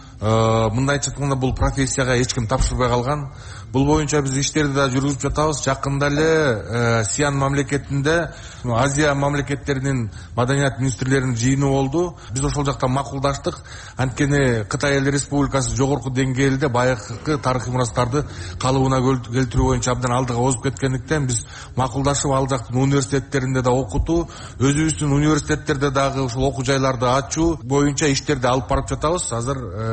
мындайча айтканда бул профессияга эч ким тапшырбай калган. Бул боюнча биз иштерди да жүргүзүп жатабыз. Жакында эле Сиан мамлекетинде Азия мамлекеттеринин маданият министрлеринин жыйыны болду. Биз ошол жакта макулдаштык. Анткени Кытай Эл Республикасы жогорку деңгээлде баягы тарыхый мурастарды калыбына келтирүү боюнча абдан алдыга озуп кеткендиктен биз макулдашып ал жактын университеттеринде да окутуу, өзүбүздүн университеттерде дагы ушул окуу жайларды ачуу боюнча иштерди алып барып жатабыз. Азыр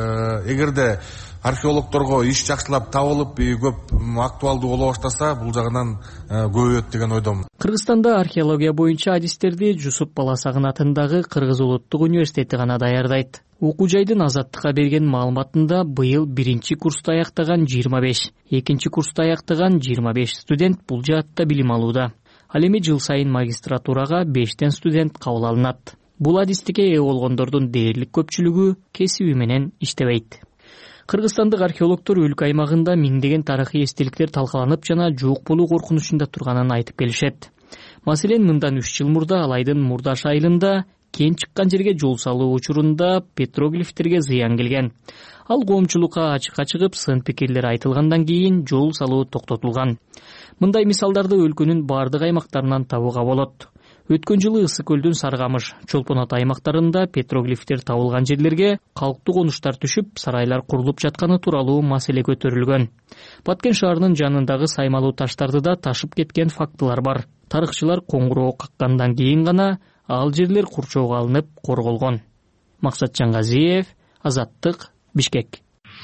эгерде археологторго иш жакшылап табылып, көп актуалдуу боло баштаса, бул жагынан көбөйөт деген ойдомун. Кыргызстанда археология боюнча адистерди Жусуп Баласагын атындагы Кыргыз Улуттук университети гана даярдайт. Окуу жайдын Азаттыкка берген маалыматында быйыл биринчи курсту аяктаган жыйырма беш, экинчи курсту аяктаган жыйырма беш студент бул жаатта билим алууда. Ал эми жыл сайын магистратурага бештен студент кабыл алынат. Бул адистикке ээ болгондордун дээрлик көпчүлүгү кесиби менен иштебейт. Кыргызстандык археологтор өлкө аймагында миңдеген тарыхый эстеликтер талкаланып жана жок болуу коркунучунда турганын айтып келишет. Маселен, мындан үч жыл мурда Алайдын Мурдаш айылында кен чыккан жерге жол салуу учурунда петроглифтерге зыян келген. Ал коомчулукка ачыкка чыгып, сын пикирлер айтылгандан кийин жол салуу токтотулган. Мындай мисалдарды өлкөнүн бардык аймактарынан табууга болот. Өткөн жылы Ысык көлдүн Саргамыш, Чолпон Ата аймактарында петроглифтер табылган жерлерге калктуу конуштар түшүп, сарайлар курулуп жатканы тууралуу маселе көтөрүлгөн. Баткен шаарынын жанындагы саймалуу таштарды да ташып кеткен фактылар бар. Тарыхчылар коңгуроо каккандан кийин гана ал жерлер курчоого алынып корголгон. Максат Жаңгазиев, Азаттык, Бишкек.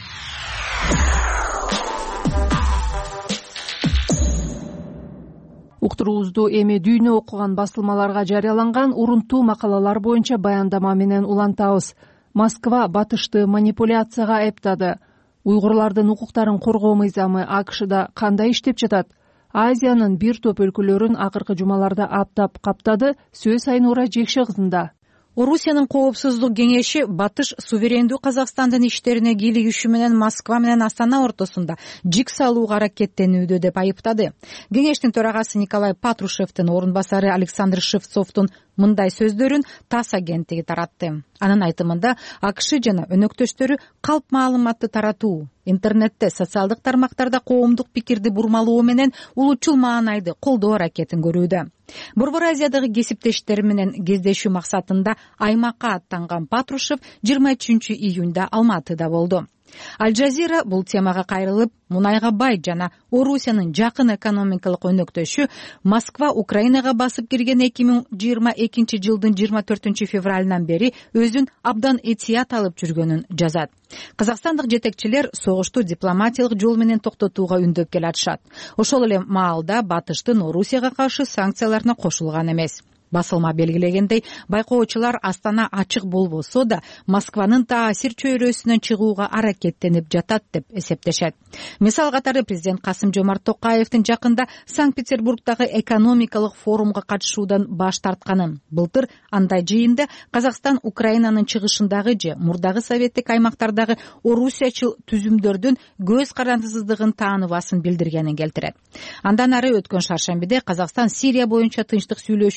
Уктуруубузду эми дүйнө окуган басылмаларга жарыяланган урунтуу макалалар боюнча баяндама менен улантабыз. Москва батышты манипуляцияга айыптады. Уйгурлардын укуктарын коргоо мыйзамы АКШда кандай иштеп жатат? Азиянын бир топ өлкөлөрүн акыркы жумаларда аптап каптады. Сөз Айнура Жекше кызында. Орусиянын коопсуздук кеңеши батыш суверендүү Казакстандын иштерине кийлигиши менен Москва менен Астана ортосунда жик салууга аракеттенүүдө деп айыптады. Кеңештин төрагасы Николай Патрушевдин орун басары Александр Шевцовдун мындай сөздөрүн ТАСС агенттиги таратты. Анын айтымында АКШ жана өнөктөштөрү калп маалыматты таратуу, интернетте, социалдык тармактарда коомдук пикирди бурмалоо менен улутчул маанайды колдоо аракетин көрүүдө. Борбор Азиядагы кесиптештери менен кездешүү максатында аймакка аттанган Патрушев жыйырма үчүнчү июнда Алматыда болду. Аль Жазира бул темага кайрылып, мунайга бай жана Орусиянын жакын экономикалык өнөктөшү Москва Украинага басып кирген эки миң жыйырма экинчи жылдын жыйырма төртүнчү февралынан бери өзүн абдан этият алып жүргөнүн жазат. Казакстандык жетекчилер согушту дипломатиялык жол менен токтотууга үндөп келатышат. Ошол эле маалда батыштын Орусияга каршы санкцияларына кошулган эмес. Басылма белгилегендей, байкоочулар Астана ачык болбосо да Москванын таасир чөйрөсүнөн чыгууга аракеттенип жатат деп эсептешет. Мисал катары президент Касым-Жомарт Токаевдин жакында Санкт-Петербургдагы экономикалык форумга катышуудан баш тартканын, былтыр андай жыйында Казакстан Украинанын чыгышындагы же мурдагы советтик аймактардагы орусиячыл түзүмдөрдүн көз карандысыздыгын тааныбасын билдиргенин келтирет. Андан ары өткөн шаршембиде Казакстан Сирия боюнча тынчтык сүйлөшүүлөрүн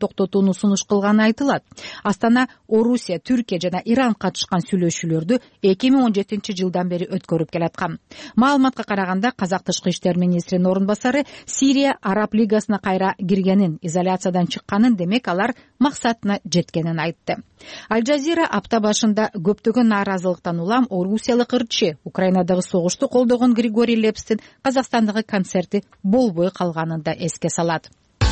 токтотууну сунуш кылганы айтылат. Астана Орусия, Түркия жана Иран катышкан сүйлөшүүлөрдү эки миң он жетинчи жылдан бери өткөрүп келаткан. Маалыматка караганда Казак тышкы иштер министринин орун басары Сирия Араб лигасына кайра киргенин, изоляциядан чыкканын, демек алар максатына жеткенин айтты. Аль Жазира апта башында көптөгөн нааразылыктан улам орусиялык ырчы Украинадагы согушту колдогон Григорий Лепстин Казакстандагы концерти болбой калганын да эске салат.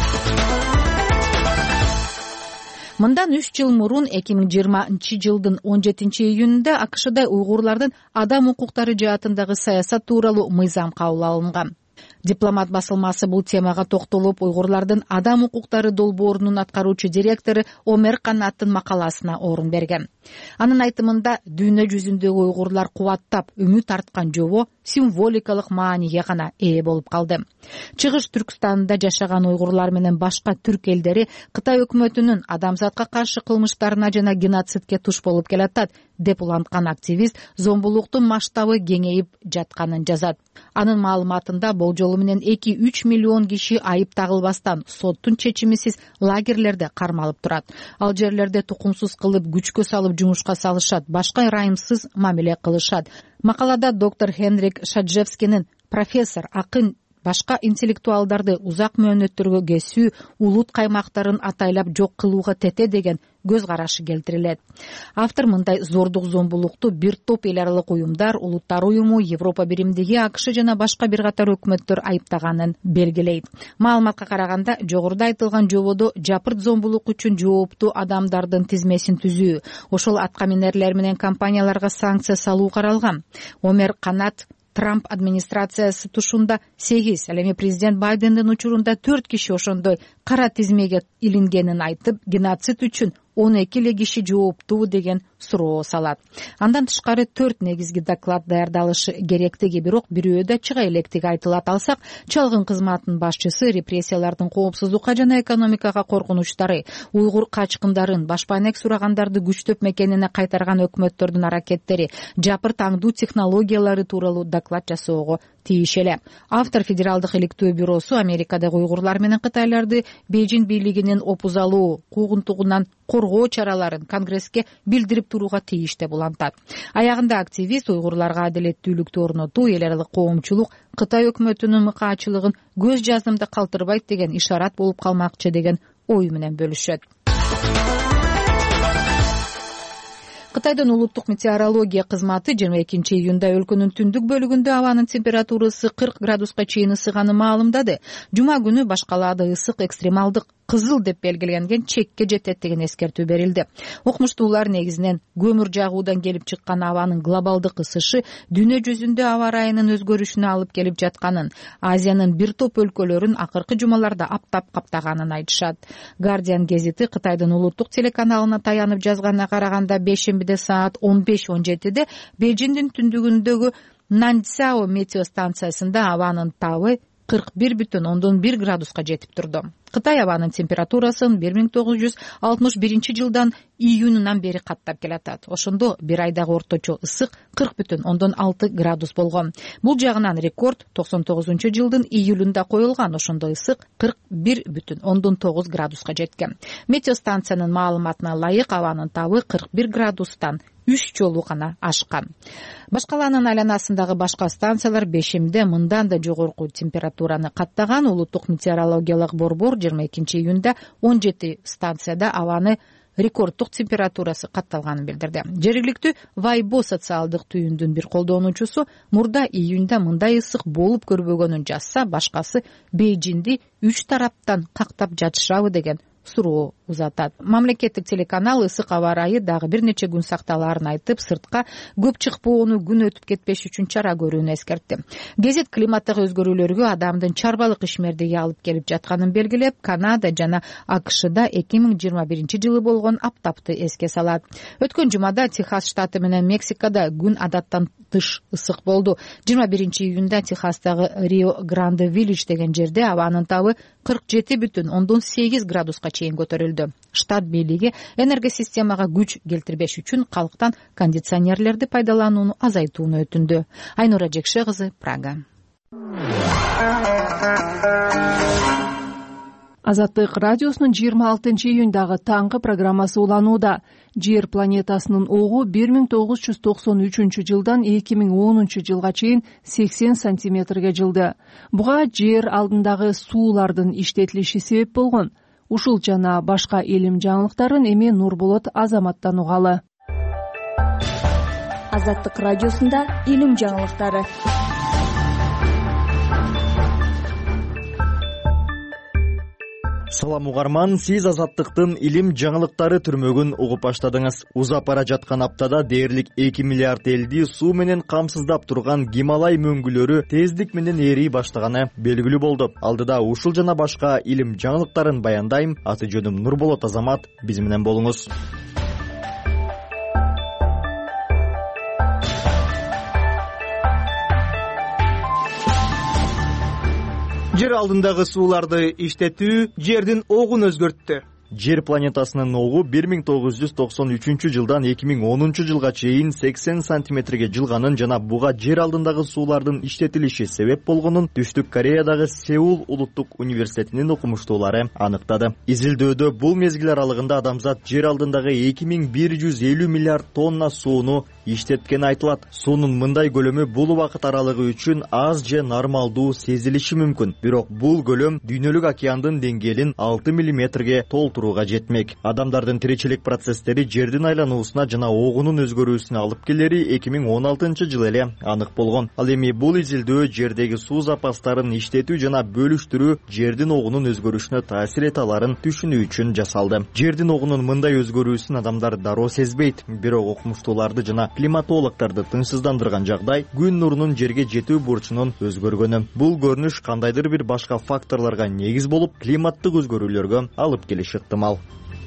Мындан үч жыл мурун эки миң жыйырманчы жылдын он жетинчи июнунда АКШда уйгурлардын адам укуктары жаатындагы саясат тууралуу мыйзам кабыл алынган. Дипломат басылмасы бул темага токтолуп, уйгурлардын адам укуктары долбоорунун аткаруучу директору Омер Канаттын макаласына орун берген. Анын айтымында дүйнө жүзүндөгү уйгурлар кубаттап үмүт арткан жобо символикалык мааниге гана ээ болуп калды. Чыгыш Түркстанда жашаган уйгурлар менен башка түрк элдери Кытай өкмөтүнүн адамзатка каршы кылмыштарына жана геноцидке туш болуп келатат деп уланткан активист зомбулуктун масштабы кеңейип жатканын жазат. Анын маалыматында болжолу менен эки үч миллион киши айып тагылбастан соттун чечимисиз лагерлерде кармалып турат. Ал жерлерде тукумсуз кылып, күчкө салып жумушка салышат, башка ырайымсыз мамиле кылышат. Макалада доктор Хенрик Шаджевскинин профессор, акын, башка интеллектуалдарды узак мөөнөттөргө кесүү, улут каймактарын атайлап жок кылууга тете деген көз карашы келтирилет. Автор мындай зордук зомбулукту бир топ эл аралык уюмдар, улуттар уюму, Европа биримдиги, АКШ жана башка бир катар өкмөттөр айыптаганын белгилейт. Маалыматка караганда, жогоруда айтылган жободо жапырт зомбулук үчүн жооптуу адамдардын тизмесин түзүү, ошол атка минерлер менен компанияларга санкция салуу каралган. Омер Канат Трамп администрациясы тушунда сегиз, ал эми президент Байдендин учурунда төрт киши ошондой кара тизмеге илингенин айтып, геноцид үчүн он эки эле киши жооптуу деген суроо салат. Андан тышкары төрт негизги доклад даярдалышы керектиги, бирок бирөө да чыга электиги айтылат. Алсак, чалгын кызматынын башчысы репрессиялардын коопсуздукка жана экономикага коркунучтары, уйгур качкындарын, башпанек сурагандарды күчтөп мекенине кайтарган өкмөттөрдүн аракеттери, жапырт аңдуу технологиялары тууралуу доклад жасоого тийиш эле. Автор Федералдык иликтөө бюросу Америкадагы уйгурлар менен кытайларды Бейжин бийлигинин опузалуу, куугунтугунан коргоо чараларын Конгресске билдирип турууга тийиш деп улантат. Аягында активист уйгурларга адилеттүүлүктү орнотуу, эл аралык коомчулук Кытай өкмөтүнүн мыкаачылыгын көз жаздымда калтырбайт деген ишарат болуп калмакчы деген ой менен бөлүшөт. Кытайдын улуттук метеорология кызматы жыйырма экинчи июнда өлкөнүн түндүк бөлүгүндө абанын температурасы кырк градуска чейин ысыганын маалымдады. Жума күнү башкалаада ысык экстремалдык кызыл деп белгиленген чекке жетет деген эскертүү берилди. Окумуштуулар негизинен көмүр жагуудан келип чыккан абанын глобалдык ысышы дүйнө жүзүндө аба ырайынын өзгөрүшүнө алып келип жатканын, Азиянын бир топ өлкөлөрүн акыркы жумаларда аптап каптаганын айтышат. Guardian гезити Кытайдын улуттук телеканалына таянып жазганына караганда, бешембиде саат он беш он жетиде Бейжиңдин түндүгүндөгү Наньцзяо метеостанциясында абанын табы кырк бир бүтүн ондон бир градуска жетип турду. Кытай абанын температурасын бир миң тогуз жүз алтымыш биринчи жылдан июнунан бери каттап келатат. Ошондо бир айдагы орточо ысык кырк бүтүн ондон алты градус болгон. Бул жагынан рекорд токсон тогузунчу жылдын июлунда коюлган, ошондо ысык кырк бир бүтүн ондон тогуз градуска жеткен. Метеостанциянын маалыматына ылайык абанын табы кырк бир градустан үч жолу гана ашкан. Башкаланын айланасындагы башка станциялар бешемде мындан да жогорку температураны каттаган. Улуттук метеорологиялык борбор жыйырма экинчи июнда он жети станцияда абаны рекордтук температурасы катталганын билдирди. Жергиликтүү Вайбо социалдык түйүндүн бир колдонуучусу мурда июнда мындай ысык болуп көрбөгөнүн жазса, башкасы Бейжиңди үч тараптан кактап жатышабы деген суроо узатат. Мамлекеттик телеканал ысык аба ырайы дагы бир нече күн сакталаарын айтып, сыртка көп чыкпоону, күн өтүп кетпеш үчүн чара көрүүнү эскертти. Гезит климаттагы өзгөрүүлөргө адамдын чарбалык ишмердиги алып келип жатканын белгилеп, Канада жана АКШда эки миң жыйырма биринчи жылы болгон аптапты эске салат. Өткөн жумада Техас штаты менен Мексикада күн адаттан тыш ысык болду. жыйырма биринчи июнда Техастагы Рио Гранде Виллидж деген жерде абанын табы кырк жети бүтүн ондон сегиз градуска чейин көтөрүлдү. Штат бийлиги энергосистемага күч келтирбеш үчүн калктан кондиционерлерди пайдаланууну азайтууну өтүндү. Айнура Жекше кызы, Прага. Азаттык радиосунун жыйырма алтынчы июндагы таңкы программасы уланууда. Жер планетасынын огу бир миң тогуз жүз токсон үчүнчү жылдан эки миң онунчу жылга чейин сексен сантиметрге жылды. Буга жер алдындагы суулардын иштетилиши себеп болгон. Ушул жана башка илим жаңылыктарын эми Нурболот Азаматтан угалы. Азаттык радиосунда илим жаңылыктары. Салам угарман, сиз Азаттыктын илим жаңылыктары түрмөгүн угуп баштадыңыз. Узап бара жаткан аптада дээрлик эки миллиард элди суу менен камсыздап турган Гималай мөңгүлөрү тездик менен ээрий баштаганы белгилүү болду. Алдыда ушул жана башка илим жаңылыктарын баяндайм. Аты жөнүм Нурболот Азамат. Биз менен болуңуз. Жер алдындагы сууларды иштетүү жердин огун өзгөрттү. Жер планетасынын огу бир миң тогуз жүз токсон үчүнчү жылдан эки миң онунчу жылга чейин сексен сантиметрге жылганын жана буга жер алдындагы суулардын иштетилиши себеп болгонун Түштүк Кореядагы Сеул улуттук университетинин окумуштуулары аныктады. Изилдөөдө бул мезгил аралыгында адамзат жер алдындагы эки миң бир жүз элүү миллиард тонна сууну иштеткени айтылат. Суунун мындай көлөмү бул убакыт аралыгы үчүн аз же нормалдуу сезилиши мүмкүн. Бирок бул көлөм дүйнөлүк океандын деңгээлин алты миллиметрге толтурууга жетмек. Адамдардын тиричилик процесстери жердин айлануусуна жана огунун өзгөрүүсүнө алып келери эки миң он алтынчы жылы эле анык болгон. Ал эми бул изилдөө жердеги суу запастарын иштетүү жана бөлүштүрүү жердин огунун өзгөрүшүнө таасир эте аларын түшүнүү үчүн жасалды. Жердин огунун мындай өзгөрүүсүн адамдар дароо сезбейт. Бирок окумуштууларды жана климатологдорду тынчсыздандырган жагдай күн нурунун жерге жетүү бурчунун өзгөргөнү. Бул көрүнүш кандайдыр бир башка факторлорго негиз болуп, климаттык өзгөрүүлөргө алып келиши ыктымал.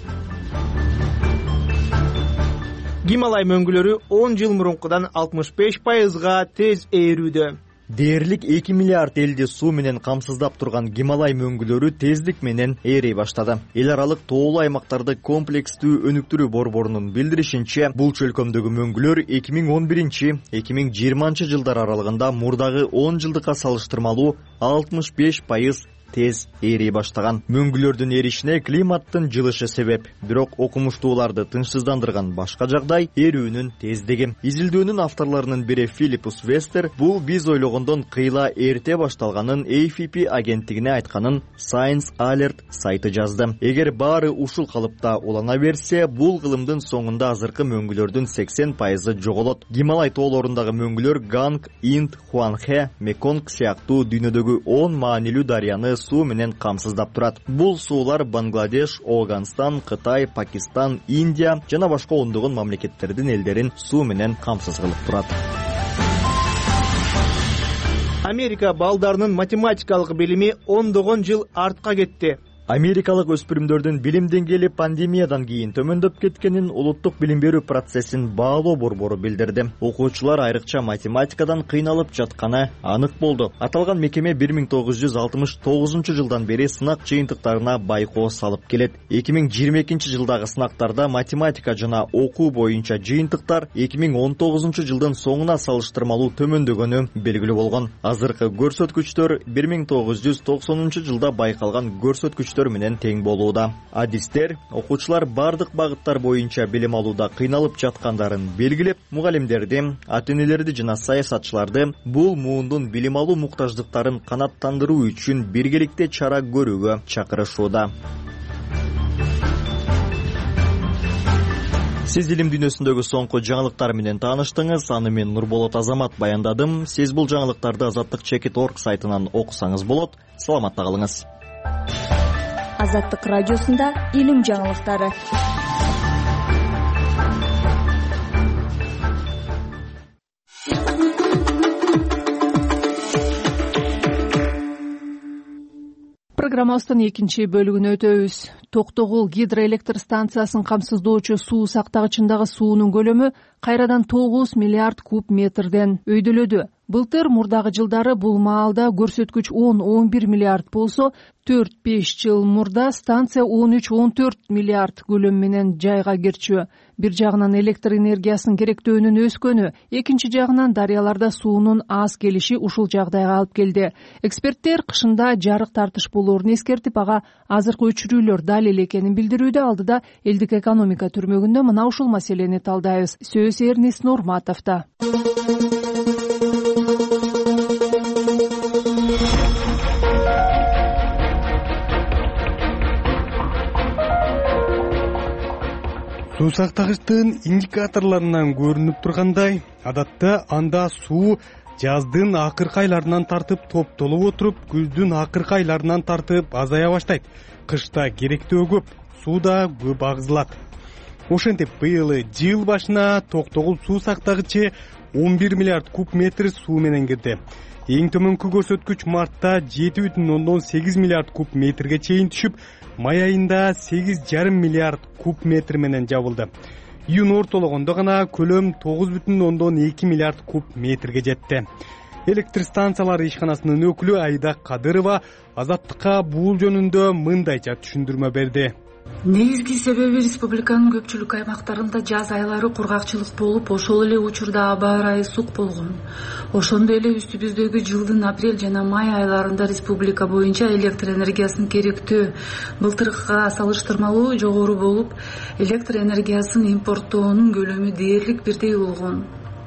Гималай мөңгүлөрү он жыл мурункудан алтымыш беш пайызга тез ээрүүдө. Дээрлик эки миллиард элди суу менен камсыздап турган Гималай мөңгүлөрү тездик менен ээрей баштады. Эл аралык тоолуу аймактарды комплекстүү өнүктүрүү борборунун билдиришинче, бул чөлкөмдөгү мөңгүлөр эки миң он биринчи — эки миң жыйырманчы жылдар аралыгында мурдагы он жылдыкка салыштырмалуу алтымыш беш пайыз тез ээрей баштаган. Мөңгүлөрдүн эришине климаттын жылышы себеп. Бирок окумуштууларды тынчсыздандырган башка жагдай эрүүнүн тездиги. Изилдөөнүн авторлорунун бири Филиппус Вестер бул биз ойлогондон кыйла эрте башталганын A F P агенттигине айтканын Science Alert сайты жазды. Эгер баары ушул калыпта улана берсе, бул кылымдын соңунда азыркы мөңгүлөрдүн сексен пайызы жоголот. Гималай тоолорундагы мөңгүлөр Ганг, Инд, Хуанхэ, Меконг сыяктуу дүйнөдөгү он маанилүү дарыяны суу менен камсыздап турат. Бул суулар Бангладеш, Афганистан, Кытай, Пакистан, Индия жана башка ондогон мамлекеттердин элдерин суу менен камсыз кылып турат. Америка балдарынын математикалык билими ондогон жыл артка кетти. Америкалык өспүрүмдөрдүн билим деңгээли пандемиядан кийин төмөндөп кеткенин улуттук билим берүү процессин баалоо борбору билдирди. Окуучулар айрыкча математикадан кыйналып жатканы анык болду. Аталган мекеме бир миң тогуз жүз алтымыш тогузунчу жылдан бери сынак жыйынтыктарына байкоо салып келет. эки миң жыйырма экинчи жылдагы сынактарда математика жана окуу боюнча жыйынтыктар эки миң он тогузунчу жылдын соңуна салыштырмалуу төмөндөгөнү белгилүү болгон. Азыркы көрсөткүчтөр бир миң тогуз жүз токсонунчу жылда байкалган көрсөткүчтөр менен тең болууда. Адистер окуучулар бардык багыттар боюнча билим алууда кыйналып жаткандарын белгилеп, мугалимдерди, ата-энелерди жана саясатчыларды бул муундун билим алуу муктаждыктарын канааттандыруу үчүн биргеликте чара көрүүгө чакырышууда. Сиз илим дүйнөсүндөгү соңку жаңылыктар менен тааныштыңыз. Аны мен Нурболот Азамат баяндадым. Сиз бул жаңылыктарды азаттык чекит точка орг сайтынан окусаңыз болот. Саламатта калыңыз. Азаттык радиосунда илим жаңылыктары. Программабыздын экинчи бөлүгүнө өтөбүз. Токтогул гидроэлектр станциясын камсыздоочу суу сактагычындагы суунун көлөмү кайрадан тогуз миллиард куб метрден өйдөлөдү. Былтыр мурдагы жылдары бул маалда көрсөткүч он — он бир миллиард болсо, төрт — беш жыл мурда станция он үч — он төрт миллиард көлөм менен жайга кирчү. Бир жагынан электр энергиясынын керектөөнүн өскөнү, экинчи жагынан дарыяларда суунун аз келиши ушул жагдайга алып келди. Эксперттер кышында жарык тартыш болоорун эскертип, ага азыркы өчүрүүлөр дал эле экенин билдирүүдө. Алдыда элдик экономика түрмөгүндө мына ушул маселени талдайбыз. Сөз Эрнест Нурматовдо. Суу сактагычтын индикаторлорунан көрүнүп тургандай, адатта анда суу жаздын акыркы айларынан тартып топтолуп отуруп, күздүн акыркы айларынан тартып азая баштайт. Кышта керектөө көп, суу да көп агызылат. Ошентип быйыл жыл башына Токтогул суу сактагычы он бир миллиард куб метр суу менен кирди. Эң төмөнкү көрсөткүч мартта жети бүтүн ондон сегиз миллиард куб метрге чейин түшүп, май айында сегиз жарым миллиард куб метр менен жабылды. Июнь ортологондо гана көлөм тогуз бүтүн ондон эки миллиард куб метрге жетти. Электр станциялары ишканасынын өкүлү Айда Кадырова Азаттыкка бул жөнүндө мындайча түшүндүрмө берди. Негизги себеби республиканын көпчүлүк аймактарында жаз айлары кургакчылык болуп, ошол эле учурда аба ырайы сук болгон. Ошондой эле үстүбүздөгү жылдын апрель жана май айларында республика боюнча электр энергиясынын керектөө былтыркыга салыштырмалуу жогору болуп, электр энергиясын импорттоонун көлөмү дээрлик бирдей болгон.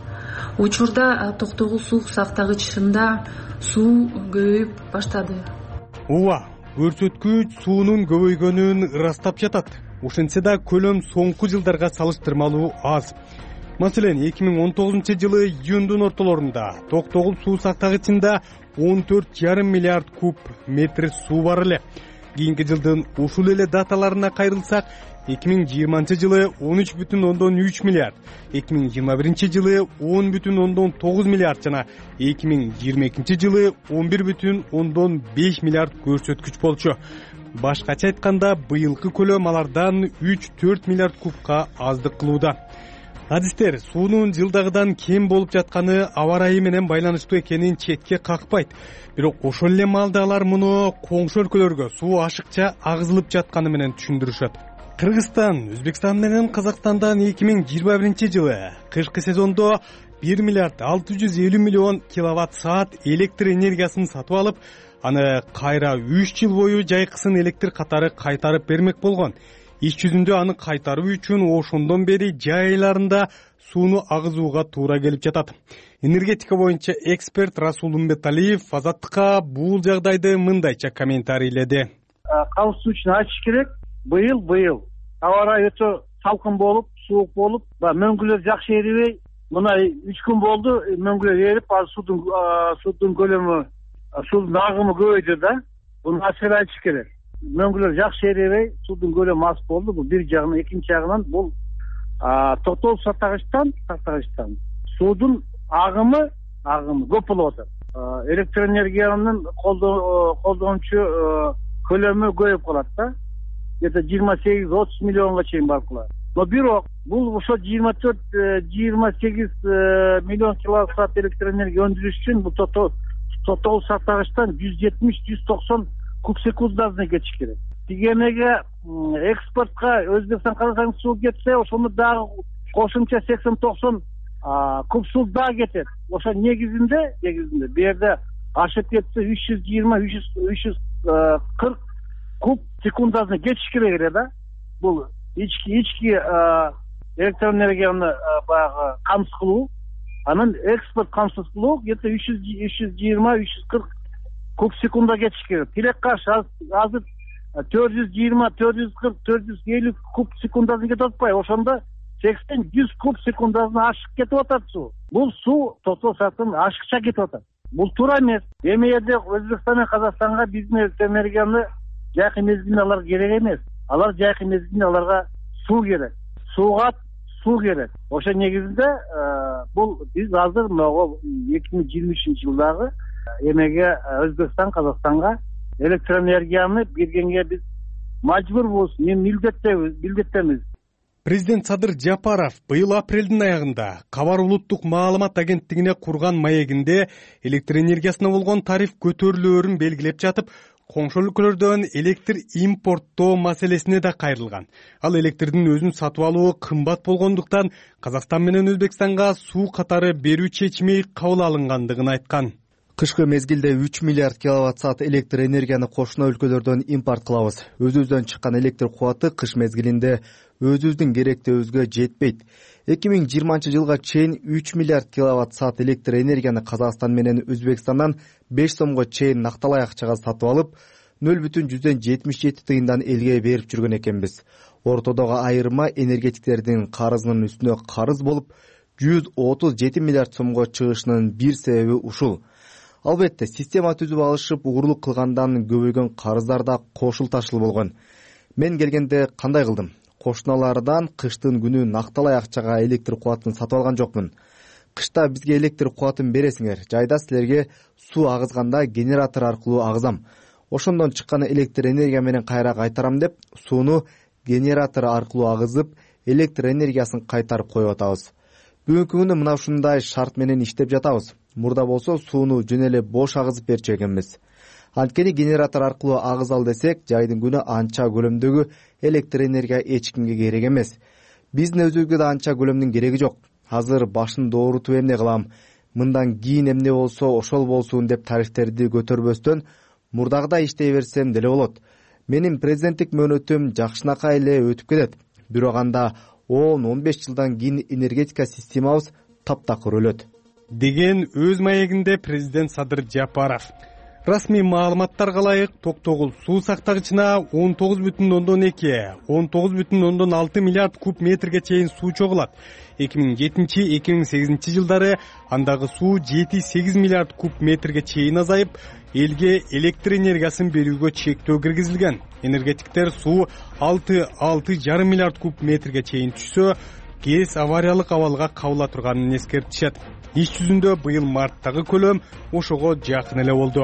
Учурда Токтогул суу сактагычында суу көбөйүп баштады. Ооба, көрсөткүч суунун көбөйгөнүн ырастап жатат. Ошентсе да көлөм соңку жылдарга салыштырмалуу аз. Маселен, эки миң он тогузунчу жылы июндун ортолорунда Токтогул суу сактагычында он төрт жарым миллиард куб метр суу бар эле. Кийинки жылдын ушул эле даталарына кайрылсак, эки миң жыйырманчы жылы он үч бүтүн ондон үч миллиард, эки миң жыйырма биринчи жылы он бүтүн ондон тогуз миллиард жана эки миң жыйырма экинчи жылы он бир бүтүн ондон беш миллиард көрсөткүч болчу. Башкача айтканда, быйылкы көлөм алардан үч төрт миллиард кубка аздык кылууда. Адистер суунун жылдагыдан кем болуп жатканы аба ырайы менен байланыштуу экенин четке какпайт. Бирок ошол эле маалда алар муну коңшу өлкөлөргө суу ашыкча агызылып жатканы менен түшүндүрүшөт. Кыргызстан, Өзбекстан менен Казакстандан эки миң жыйырма биринчи жылы кышкы сезондо бир миллиард алты жүз элүү миллион киловатт саат электр энергиясын сатып алып, аны кайра үч жыл бою жайкысын электр катары кайтарып бермек болгон. Иш жүзүндө аны кайтаруу үчүн ошондон бери жай айларында сууну агызууга туура келип жатат. Энергетика боюнча эксперт Расул Умбеталиев Азаттыкка бул жагдайды мындайча комментарийледи. Кауышуу үчүн ачыш керек. Быйыл быйыл аба ырайы өтө салкын болуп, суук болуп, мөңгүлөр жакшы эрибей, мына үч күн болду, мөңгүлөр эрип, ал суудун суудун көлөмү, суудун агымы көбөйдү да. Буну ачык айтыш керек. Мөңгүлөр жакшы эрибей, суудун көлөмү аз болду. Бул бир жагынан, экинчи жагынан бул Токтогул сактагычтан, сактагычтан суудун агымы, агымы көп болуп атат. Электр энергиянын колдончу көлөмү көбөйүп калат да. Где-то жыйырма сегиз отуз миллионго чейин барып калат. Но бирок бул ошо жыйырма төрт жыйырма сегиз миллион киловатт саат электр энергия өндүрүш үчүн бул Токтогул сактагычтан жүз жетимиш жүз токсон куб секундасына кетиш керек. Тигенеге экспортко Өзбекстан, Казакстан суу кетсе, ошону дагы кошумча сексен токсон куб суу дагы кетет. Ошо негизинде, негизинде бу жерде ашып кетсе үч жүз жыйырма үч жүз кырк куб секундасына кетиш керек эле да. Бул ички ички электр энергияны баягы камсыз кылуу, анан экспорт камсыз кылуу где-то үч жүз жыйырма үч жүз кырк куб секунда кетиш керек. Тилек каршы азыр төрт жүз жыйырма төрт жүз кырк төрт жүз элүү куб секундасына кетип атпайбы? Ошондо сексен жүз куб секундасына ашык кетип атат суу. Бул суу Токтогул сактан ашыкча кетип атат. Бул туура эмес. Эми жерде Өзбекстан менен Казакстанга биздин электр энергияны жайкы мезгилинде алар керек эмес. Алар жайкы мезгилинде аларга суу керек. Сууга суу керек. Ошо негизинде бул биз азыр могу эки миң жыйырма үчүнчү жылдагы эмеге Өзбекстан, Казакстанга электр энергияны бергенге биз мажбурбуз, милдеттебиз, милдеттемиз. Президент Садыр Жапаров быйыл апрелдин аягында Кабар улуттук маалымат агенттигине курган маегинде электр энергиясына болгон тариф көтөрүлөөрүн белгилеп жатып, коңшу өлкөлөрдөн электр импорттоо маселесине да кайрылган. Ал электрдин өзүн сатып алуу кымбат болгондуктан Казакстан менен Өзбекстанга суу катары берүү чечими кабыл алынгандыгын айткан. Кышкы мезгилде үч миллиард киловатт саат электр энергияны кошуна өлкөлөрдөн импорт кылабыз. Өзүбүздөн чыккан электр кубаты кыш мезгилинде өзүбүздүн керектөөбүзгө жетпейт. эки миң жыйырманчы жылга чейин үч миллиард киловатт саат электр энергияны Казакстан менен Өзбекстандан беш сомго чейин накталай акчага сатып алып, нөл бүтүн жүздөн жетимиш жети тыйындан элге берип жүргөн экенбиз. Ортодогу айырма энергетиктердин карызынын үстүнө карыз болуп, жүз отуз жети миллиард сомго чыгышынын бир себеби ушул. Албетте, система түзүп алышып, угурлук кылгандан көбөйгөн карыздар да кошулташыл болгон. Мен келгенде кандай кылдым? Кошуналардан кыштын күнү накталай акчага электр кубатын сатып алган жокмун. Кышта бизге электр кубатын бересиңер, жайда силерге суу агызганда генератор аркылуу агызам. Ошондон чыккан электр энергия менен кайра кайтарам деп, сууну генератор аркылуу агызып, электр энергиясын кайтарып коюп атабыз. Бүгүнкү күндө мына ушундай шарт менен иштеп жатабыз. Мурда болсо сууну жөн эле бош агызып берчү экенбиз. Анткени генератор аркылуу агызал десек, жайдын күнү анча көлөмдөгү электр энергия эч кимге керек эмес. Биздин өзүбүзгө да анча көлөмдүн кереги жок. Азыр башын доорутуп эмне кылам? Мындан кийин эмне болсо ошол болсун деп тарифтерди көтөрбөстөн мурдагыдай иштей берсем деле болот. Менин президенттик мөөнөтүм жакшынакай эле өтүп кетет. Бирок анда он он беш жылдан кийин энергетика системабыз таптакыр өлөт деген өз маегинде президент Садыр Жапаров. Расмий маалыматтарга ылайык Токтогул суу сактагычына он тогуз бүтүн ондон эки он тогуз бүтүн ондон алты миллиард куб метрге чейин суу чогулат. эки миң жетинчи эки миң сегизинчи жылдары андагы суу жети сегиз миллиард куб метрге чейин азайып, элге электр энергиясын берүүгө чектөө киргизилген. Энергетиктер суу алты алты жарым миллиард куб метрге чейин түшсө, КЭС авариялык абалга кабыла турганын эскертишет. Иш жүзүндө быйыл марттагы көлөм ошого жакын эле болду.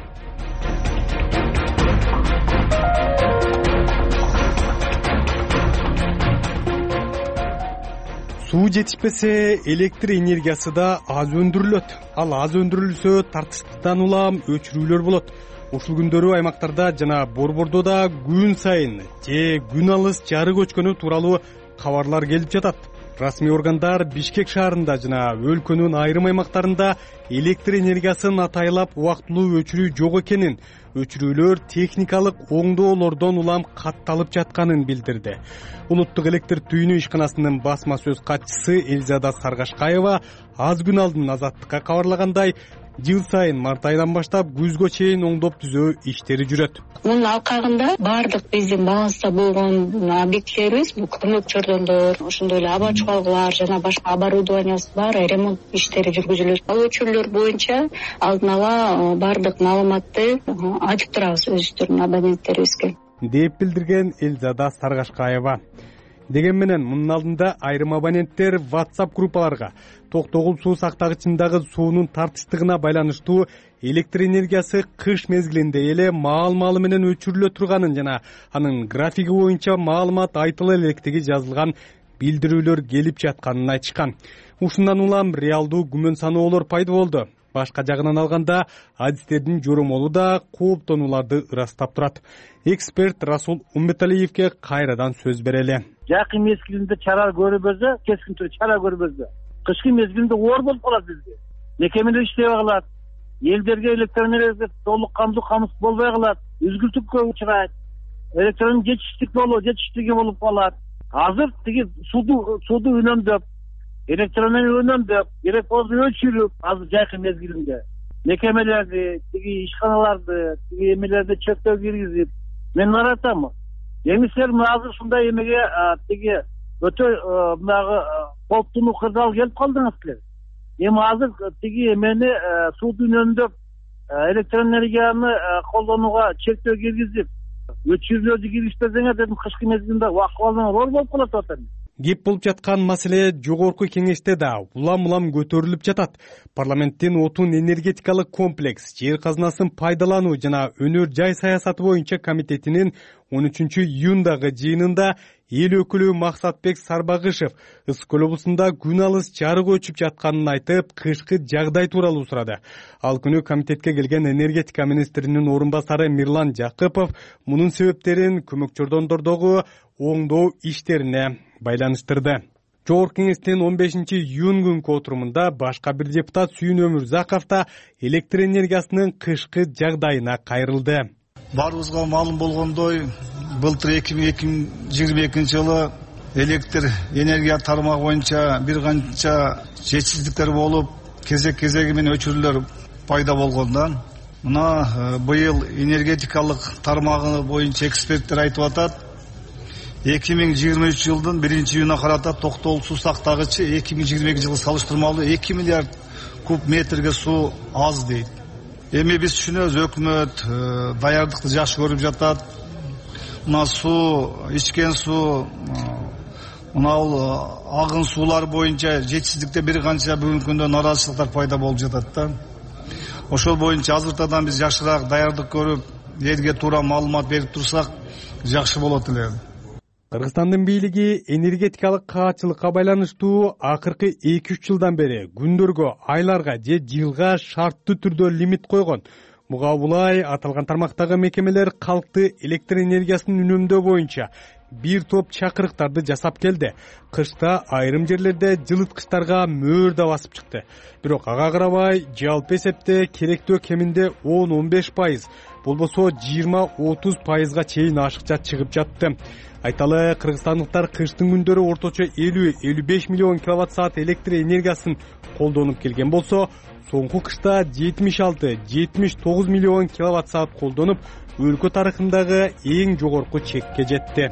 Суу жетишпесе, электр энергиясы да аз өндүрүлөт. Ал аз өндүрүлсө, тартыштыктан улам өчүрүүлөр болот. Ушул күндөрү аймактарда жана борбордо да күн сайын же күн алыс жары көчкөнү тууралуу кабарлар келип жатат. Расмий органдар Бишкек шаарында жана өлкөнүн айрым аймактарында электр энергиясын атайлап убактылуу өчүрүү жок экенин, өчүрүүлөр техникалык оңдоолордон улам катталып жатканын билдирди. Улуттук электр түйүнү ишканасынын басма сөз катчысы Элзада Саргашкаева аз күн алдын Азаттыкка кабарлагандай, жыл сайын март айынан баштап күзгө чейин оңдоп түзөө иштери жүрөт. Мунун алкагында баардык биздин баланста болгон объекттерибиз, бул көмөк чордондор, ошондой эле аба чуалгылар жана башка оборудованиябыз баары ремонт иштери жүргүзүлөт. Ал өчүрүүлөр боюнча алдын ала баардык маалыматты айтып турабыз өзүбүздүн абоненттерибизге, деп билдирген Элзада Саргашкаева. Деген менен мунун алдында айрым абоненттер WhatsApp группаларга Токтогул суу сактагычындагы суунун тартыштыгына байланыштуу электр энергиясы кыш мезгилинде эле маал-маалы менен өчүрүлө турганын жана анын графиги боюнча маалымат айтыла электиги жазылган билдирүүлөр келип жатканын айтышкан. Ушундан улам реалдуу күмөн саноолор пайда болду. Башка жагынан алганда, адистердин жоромолу да кооптонууларды ырастап турат. Эксперт Расул Умбеталиевке кайрадан сөз берели. Жакын мезгилинде чара көрбөзө, кескин түрдө чара көрбөзө. Кышкы мезгилинде оор болуп калат бизге. Мекемелер иштебей калат. Элдерге электр энергиясы толук камдуу камсыз болбой калат. Үзгүлтүккө учурайт. Электронун жетиштик болуу, жетиштиги болуп калат. Азыр тиги сууду сууду үнөмдөп, электроэнергия үнөмдөп, керек болсо өчүрүп, азыр жакын мезгилинде мекемелерди, тиги ишканаларды, тиги эмелерди чектөө киргизип, мен наратам. Эмисилер азыр ушундай эмеге тиги өтө мынагы кооптуу кырдаал келип калдыңыз силер. Эми азыр тиги эмени сууду үнөмдөп, электроэнергияны колдонууга чектөө киргизип, өчүрүүлөрдү киргизбесеңер дедим, кышкы мезгилинде акыбалыңар оор болуп калат атат. Кеп болуп жаткан маселе жогорку кеңеште да улам улам көтөрүлүп жатат. Парламенттин отун энергетикалык комплекс, жер казынасын пайдалануу жана өнөр жай саясаты боюнча комитетинин он үчүнчү июндагы жыйынында эл өкүлү Максатбек Сарбагышев Ысык көл облусунда күн алыс жарык өчүп жатканын айтып, кышкы жагдай тууралуу сурады. Ал күнү комитетке келген энергетика министринин орун басары Мирлан Жакыпов мунун себептерин көмөкчөрдондордогу оңдоо иштерине байланыштырды. Жогорку кеңештин он бешинчи июнь күнкү отурумунда башка бир депутат Сүйүн Өмүрзаков да электр энергиясынын кышкы жагдайына кайрылды. Баарыбызга маалым болгондой, былтыр эки миң жыйырма экинчи жылы электр энергия тармагы боюнча бир канча жетишсиздиктер болуп, кезек-кезеги менен өчүрүүлөр пайда болгондан, мына быйыл энергетикалык тармагы боюнча эксперттер айтып атат, эки миң жыйырма үч жылдын биринчи июнуна карата токтолуусу сактагычы эки миң жыйырма экинчи жылы салыштырмалуу эки миллиард куб метрге суу аз дейт. Эми биз түшүнөбүз, өкмөт даярдыкты жакшы көрүп жатат. Мына суу, ичкен суу, мына агын суулар боюнча жетишсиздикте бир канча бүгүнкү күндө нараазычылыктар пайда болуп жатат да. Ошол боюнча азыртадан биз жакшыраак даярдык көрүп, элге туура маалымат берип турсак жакшы болот эле. Кыргызстандын бийлиги энергетикалык каатчылыкка байланыштуу акыркы эки үч жылдан бери күндөргө, айларга же жылга шарттуу түрдө лимит койгон. Буга улай аталган тармактагы мекемелер калкты электр энергиясын үнөмдөө боюнча бир топ чакырыктарды жасап келди. Кышта айрым жерлерде жылыткычтарга мөөр да басып чыкты. Бирок ага карабай жалпы эсепте керектөө кеминде он он беш пайыз, болбосо жыйырма отуз пайызга чейин ашыкча чыгып жатты. Айталы, кыргызстандыктар кыштын күндөрү орточо элүү элүү беш миллион киловатт саат электр энергиясын колдонуп келген болсо, соңку кышта жетимиш алты жетимиш тогуз миллион киловатт саат колдонуп, өлкө тарыхындагы эң жогорку чекке жетти.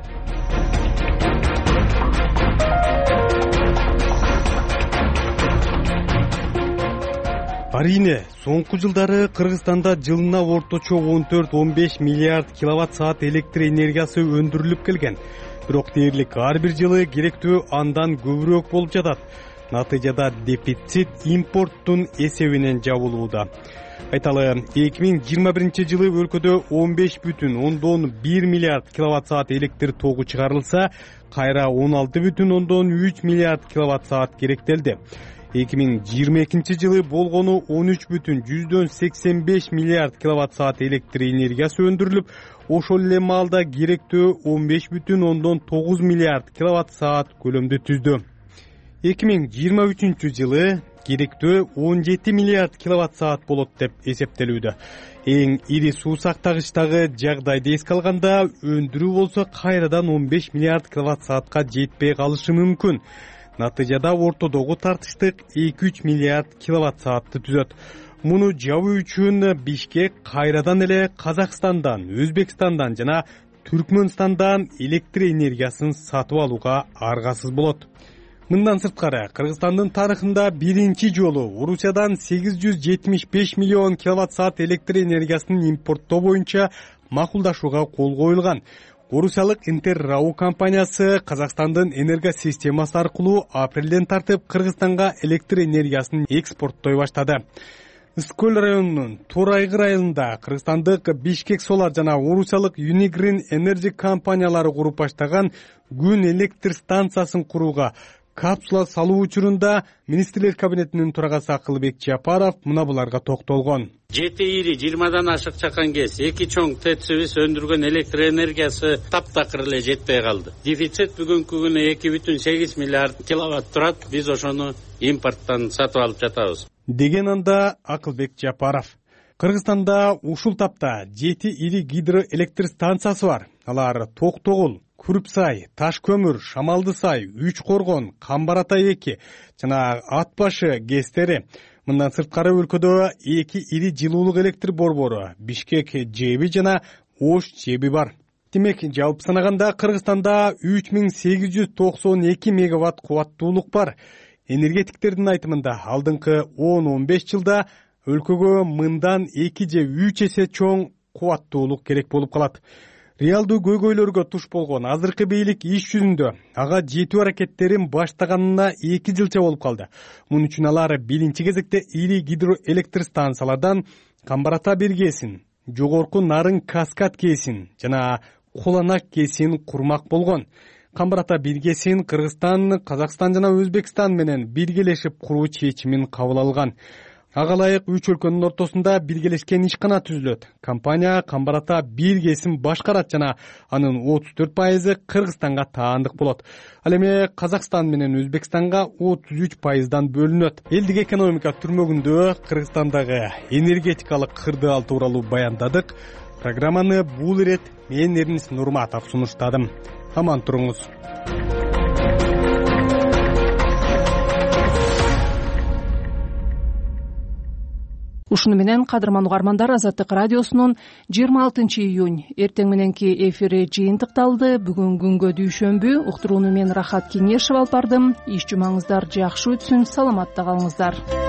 Арийне, соңку жылдары Кыргызстанда жылына орточо он төрт он беш миллиард киловатт саат электр энергиясы өндүрүлүп келген. Бирок дээрлик ар бир жылы керектүү андан көбүрөөк болуп жатат. Натыйжада дефицит импорттун эсебинен жабылууда. Айталы, эки миң жыйырма биринчи жылы өлкөдө он беш бүтүн ондон бир миллиард киловатт саат электр тогу чыгарылса, кайра он алты бүтүн ондон үч миллиард киловатт саат керектелди. эки миң жыйырма экинчи жылы болгону он үч бүтүн жүздөн сексен беш миллиард киловатт саат электр энергиясы өндүрүлүп, ошол эле маалда керектөө он беш бүтүн ондон тогуз миллиард киловатт саат көлөмдү түздү. эки миң жыйырма үчүнчү жылы керектөө он жети миллиард киловатт саат болот деп эсептелүүдө. Эң ири суу сактагычтагы жагдайды эске алганда, өндүрүү болсо кайрадан он беш миллиард киловатт саатка жетпей калышы мүмкүн. Натыйжада ортодогу тартыштык эки үч миллиард киловатт саатты түзөт. Муну жабуу үчүн Бишкек кайрадан эле Казакстандан, Өзбекстандан жана Түркмөнстандан электр энергиясын сатып алууга аргасыз болот. Мындан сырткары, Кыргызстандын тарыхында биринчи жолу Орусиядан сегиз жүз жетимиш беш миллион киловатт саат электр энергиясын импорттоо боюнча макулдашууга кол коюлган. Орусиялык Интеррау компаниясы Казакстандын энергосистемасы аркылуу апрелден тартып Кыргызстанга электр энергиясын экспорттой баштады. Ысык көл районунун Турайгы айылында кыргызстандык Бишкек Солар жана орусиялык Unigrin Energy компаниялары куруп баштаган күн электр станциясын курууга капсула салуу учурунда министрлер кабинетинин төрагасы Акылбек Жапаров мына буларга токтолгон. Жети ири жыйырмадан ашык чакан кез эки чоң ТЭЦибиз өндүргөн электр энергиясы таптакыр эле жетпей калды. Дефицит бүгүнкү күнү эки бүтүн сегиз миллиард киловатт турат. Биз ошону импорттон сатып алып жатабыз. Деген анда Акылбек Жапаров. Кыргызстанда ушул тапта жети ири гидроэлектр станциясы бар. Алар Токтогул, Күрүпсай, Таш көмүр, Шамалдысай, Үч Коргон, Камбаратай эки жана Ат башы ГЭСтери. Мындан сырткары өлкөдө эки ири жылуулук электр борбору, Бишкек ЖЭБи жана Ош ЖЭБи бар. Демек, жалпы санаганда Кыргызстанда үч миң сегиз жүз токсон эки мегаватт кубаттуулук бар. Энергетиктердин айтымында алдыңкы он он беш жылда өлкөгө мындан эки же үч эсе чоң кубаттуулук керек болуп калат. реалдуу көйгөйлөргө туш болгон азыркы бийлик иш жүзүндө ага жетүү аракеттерин баштаганына эки жылча болуп калды. Муну үчүн алар биринчи кезекте ири гидроэлектр станциялардан Камбар-Ата бир кээсин, жогорку Нарын Каскад кээсин жана Куланак кээсин курмак болгон. Камбар-Ата бир кээсин Кыргызстан, Казакстан жана Өзбекстан менен биргелешип куруу чечимин кабыл алган. Ага ылайык үч өлкөнүн ортосунда биргелешкен ишкана түзүлөт. Компания Камбар-Ата бир кээсин башкарат жана анын отуз төрт пайызы Кыргызстанга таандык болот. Ал эми Казакстан менен Өзбекстанга отуз үч пайыздан бөлүнөт. Элдик экономика түрмөгүндө Кыргызстандагы энергетикалык кырдаал тууралуу баяндадык. Программаны бул ирет мен Эрнис Нурматов сунуштадым. Аман туруңуз. Ушуну менен кадырман угармандар, Азаттык радиосунун жыйырма алтынчы июнь эртең мененки эфири жыйынтыкталды. Бүгүн күнгө дүйшөмбү. Уктурууну мен Рахат Кеңешев алып бардым. Иш жумаңыздар жакшы өтсүн, саламатта калыңыздар.